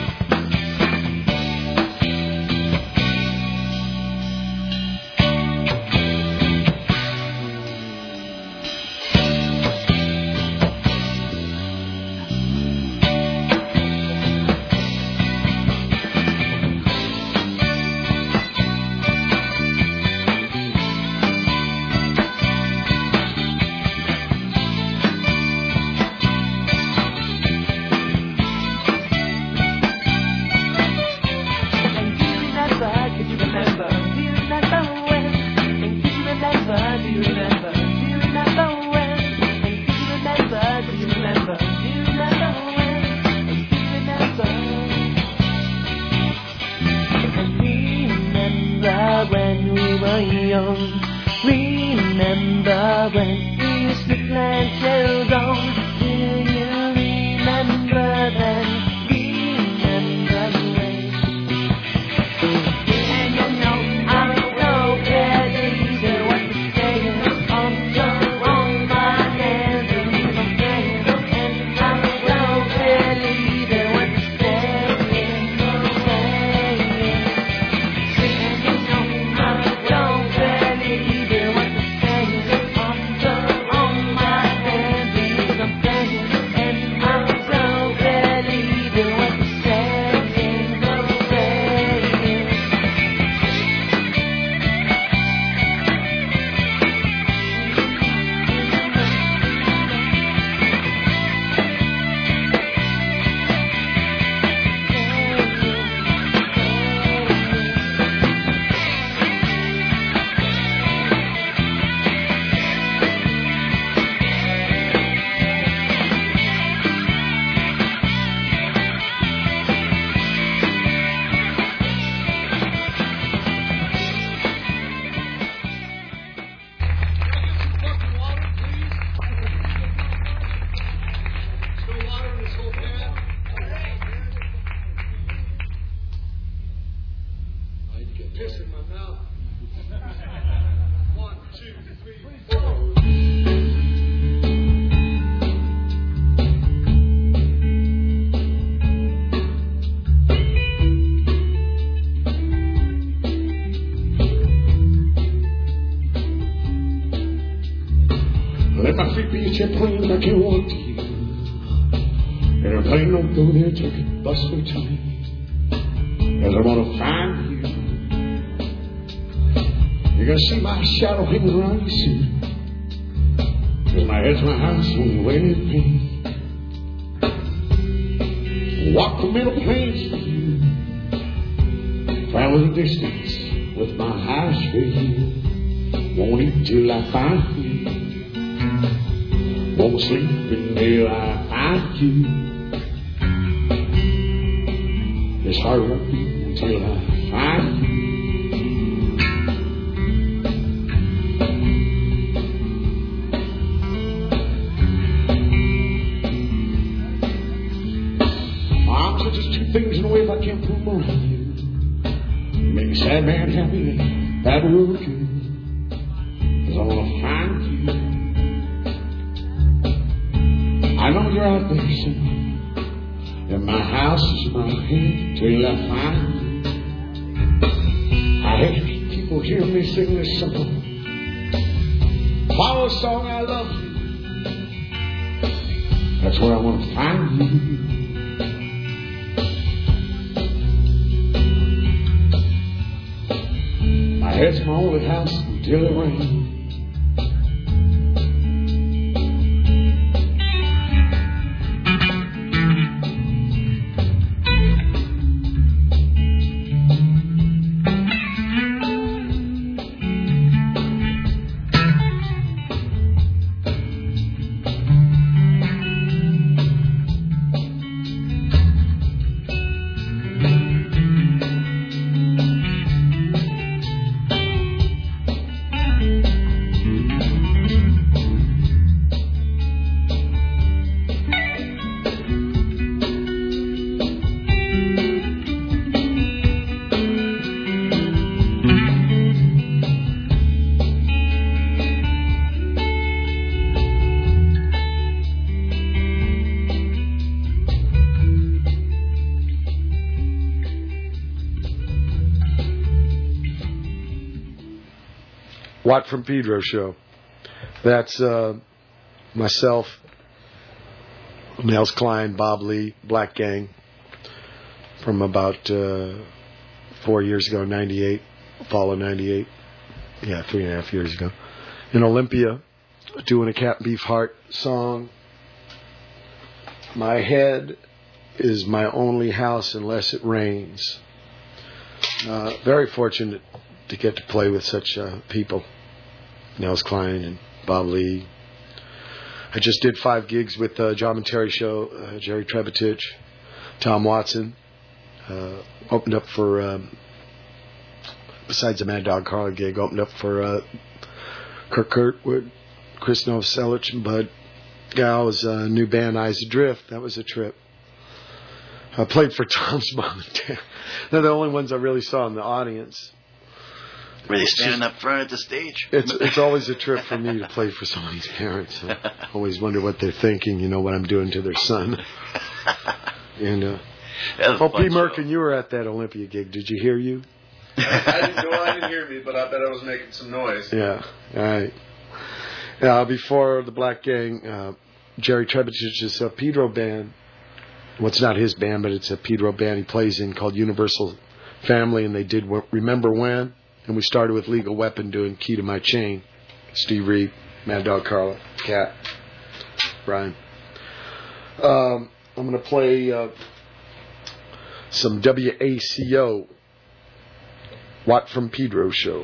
When we were young, remember when we used to play till dawn. Do you remember then? Remember when? And you know I don't believe in what you're saying. I'm just on my hands and knees I'm praying. And I don't believe in what you're saying. Let my feet be at your plane like you want to. And a plane don't go there till it busts through time. Cause I wanna find you. You're gonna see my shadow hanging around your suit. Cause my head's my house on the way to pain. Walk the middle plains for you. Travel the distance with my eyes for you. Won't eat till I find you. Won't sleep until I find you. This heart won't beat until I find you. My arms are just two things in a way if I can't put more on you. bad man help me, bad world good. 'Cause I wanna find you. I know you're out there somewhere. And my house is in my head till I find you. I hate people hear me sing this song. Follow a song I love you. That's where I want to find you. My head's in my only house until it rains. Watt from Pedro show. That's myself, Nels Klein, Bob Lee, Black Gang, from about 4 years ago, 98, fall of 98. Yeah, 3.5 years ago. In Olympia, doing a Cat Beefheart song. My head is my only house unless it rains. Very fortunate to get to play with such people. Nels Klein and Bob Lee. I just did 5 gigs with John and Terry show, Jerry Trebetich, Tom Watson. Opened up for, besides the Mad Dog Carla gig, opened up for Kirk Kurtwood, Chris Novoselic, and Bud Gal's new band, Eyes Adrift. That was a trip. I played for Tom's mom and dad. They're the only ones I really saw in the audience. Were they standing up front at the stage? It's always a trip for me to play for somebody's parents. I always wonder what they're thinking, you know, what I'm doing to their son. And P. Merkin, you were at that Olympia gig. Did you hear you? I didn't hear me, but I bet I was making some noise. Yeah, all right. Before the Black Gang, Jerry Trebetich's Pedro band. Well, it's not his band, but it's a Pedro band he plays in called Universal Family, and they did Remember When? And we started with Legal Weapon doing Key to My Chain. Steve Reed, Mad Dog Carla, Cat, Brian. I'm going to play some WACO, Watt from Pedro show.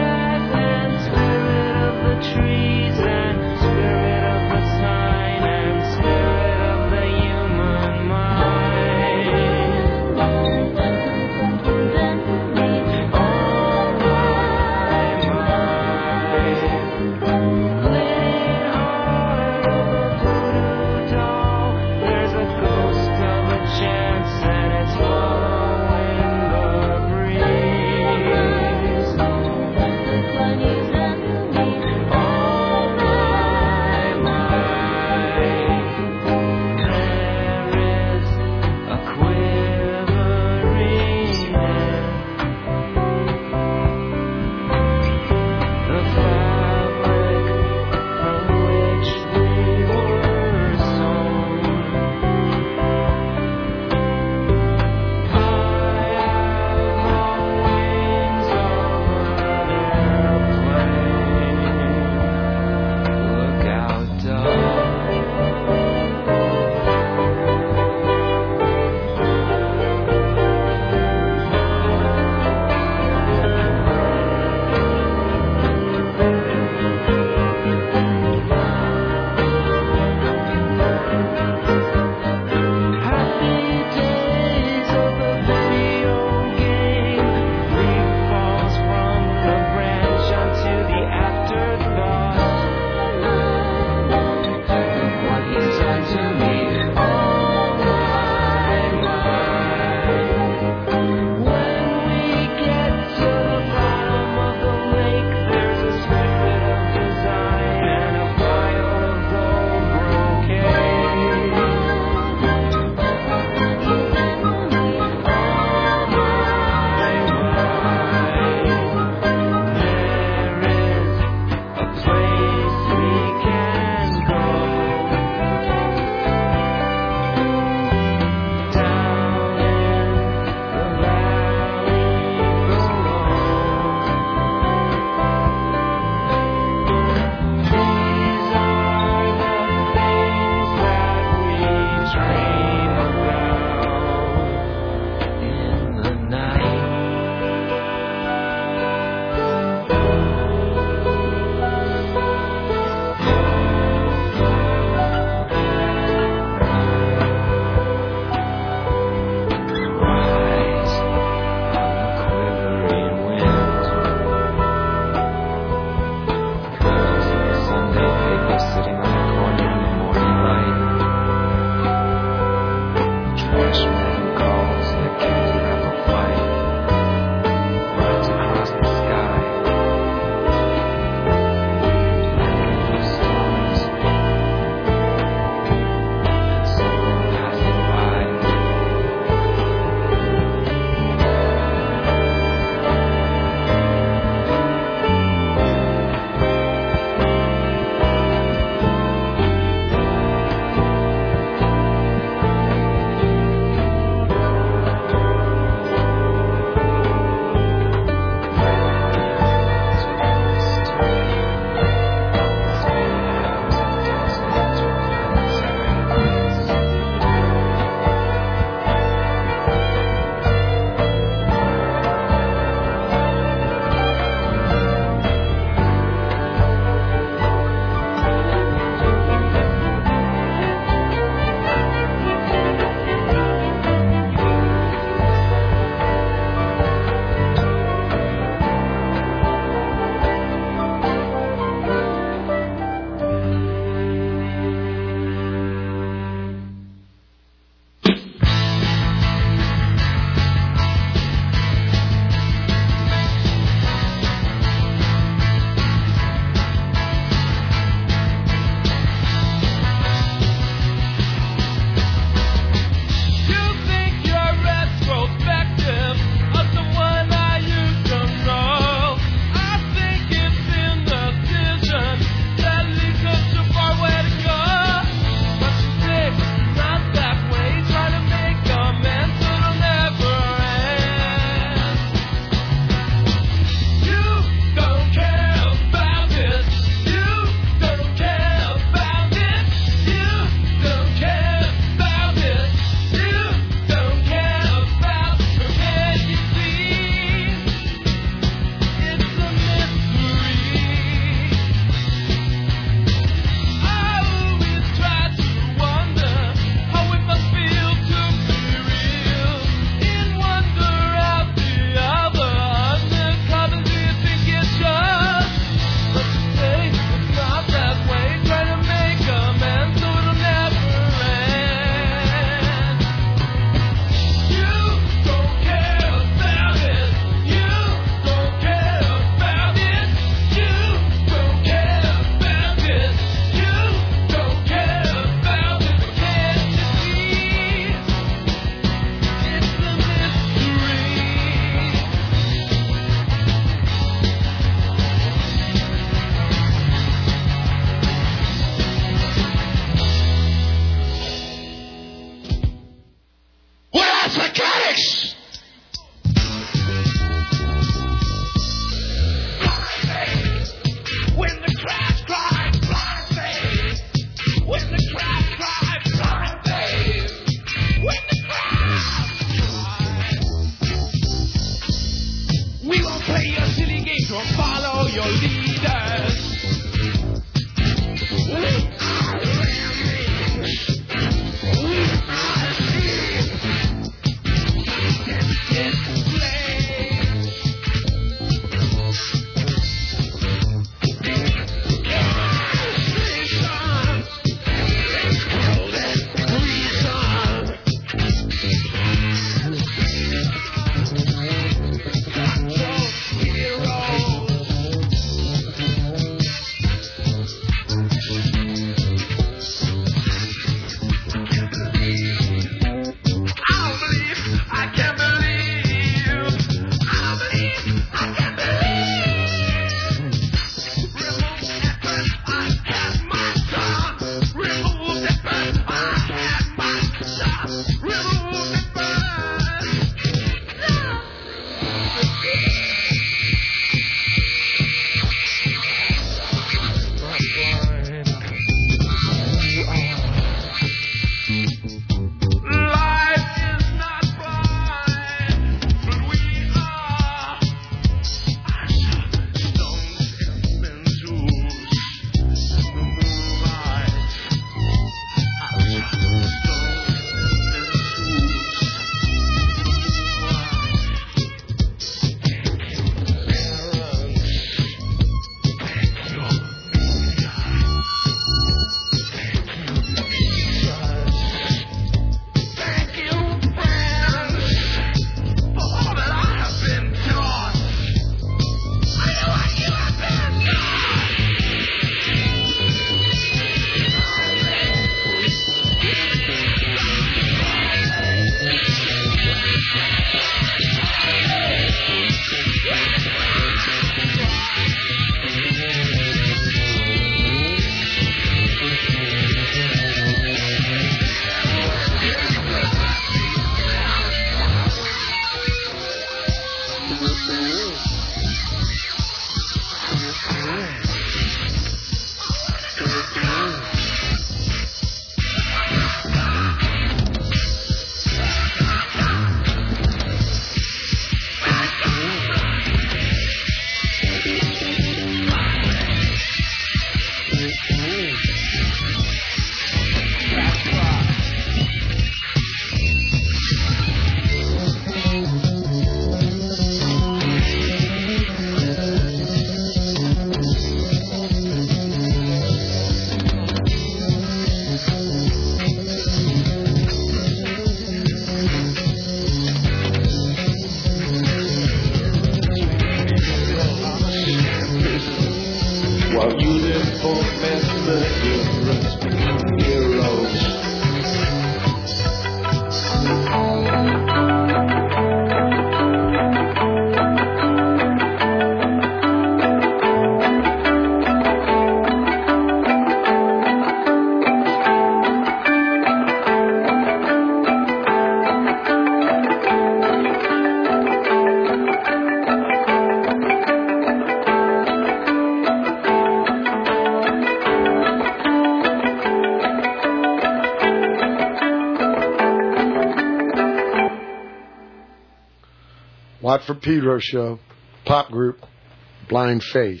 Watt from Pedro show, pop group, Blind Faith.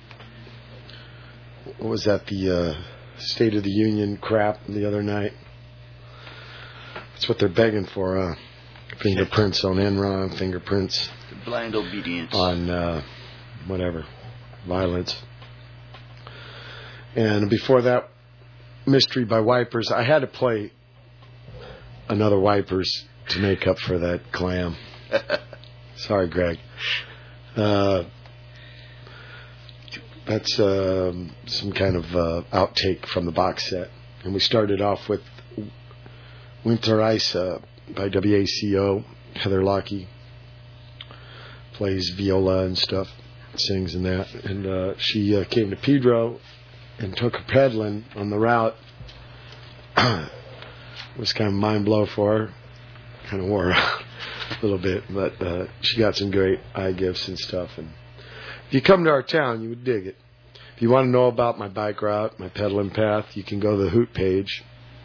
What was that, the State of the Union crap the other night? That's what they're begging for, fingerprints on Enron, fingerprints. Blind obedience. On, whatever, violence. And before that, Mystery by Wipers. I had to play another Wipers to make up for that clam. Sorry, Greg. That's some kind of outtake from the box set. And we started off with Winter Ice by WACO. Heather Locke plays viola and stuff, sings in that. And she came to Pedro and took her peddling on the route. It was kind of a mind blow for her. Kind of wore her out a little bit, but she got some great eye gifts and stuff. And if you come to our town, you would dig it. If you want to know about my bike route, my pedaling path, you can go to the Hoot page,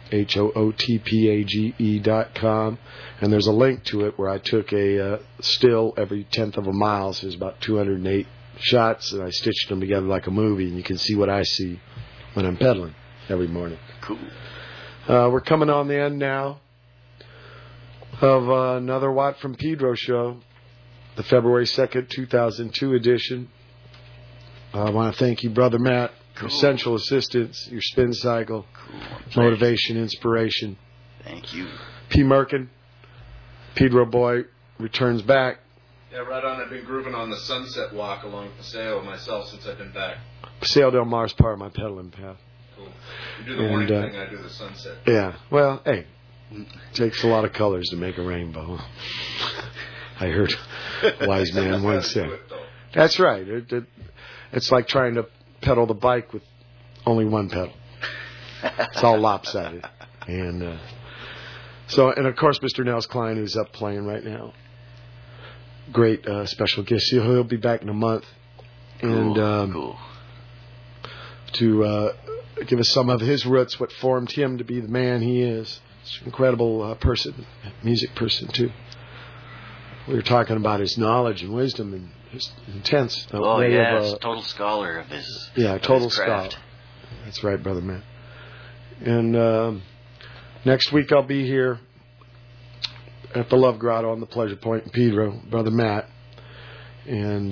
HOOTPAGE.com, and there's a link to it where I took a still every 10th of a mile, so there's about 208 shots, and I stitched them together like a movie, and you can see what I see when I'm pedaling every morning. Cool. We're coming on the end now of another Watt from Pedro show, the February 2nd, 2002 edition. I want to thank you, Brother Matt, for essential assistance, your spin cycle, motivation, inspiration. Thank you. P. Merkin, Pedro Boy, returns back. Yeah, right on. I've been grooving on the Sunset Walk along Paseo myself since I've been back. Paseo del Mar is part of my pedaling path. Cool. You do the morning thing, I do the sunset. Yeah. Well, hey, it takes a lot of colors to make a rainbow. I heard a wise man once say. That's right. It's like trying to pedal the bike with only one pedal. It's all lopsided. And and of course, Mr. Nels Klein, who's up playing right now. Great special guest. He'll be back in a month. And to give us some of his roots, what formed him to be the man he is. He's an incredible person, music person, too. We were talking about his knowledge and wisdom and his intense way of... total scholar of his total his scholar. craft. That's right, Brother Matt. And next week I'll be here at the Love Grotto on the Pleasure Point in Pedro, Brother Matt. And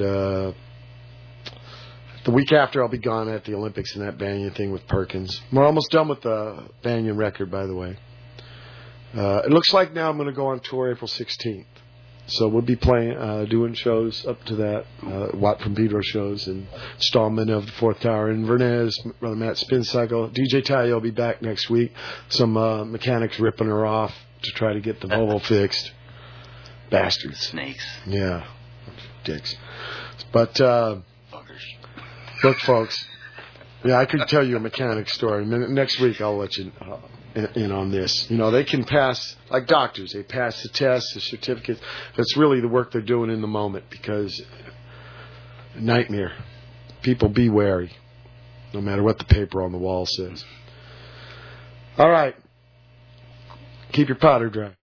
the week after I'll be gone at the Olympics and that Banyan thing with Perkins. We're almost done with the Banyan record, by the way. It looks like now I'm going to go on tour April 16th. So we'll be playing, doing shows up to that, Watt from Pedro shows, and installment of the Fourth Tower in Inverness, Brother Matt Spin Cycle. DJ Talia will be back next week. Some mechanics ripping her off to try to get the Volvo fixed. Bastards. Snakes. Yeah. Dicks. But, look, folks, I could tell you a mechanic story. Next week I'll let you in on this. You know, they can pass, like doctors, they pass the tests, the certificates. That's really the work they're doing in the moment, because nightmare. People be wary, no matter what the paper on the wall says. All right. Keep your powder dry.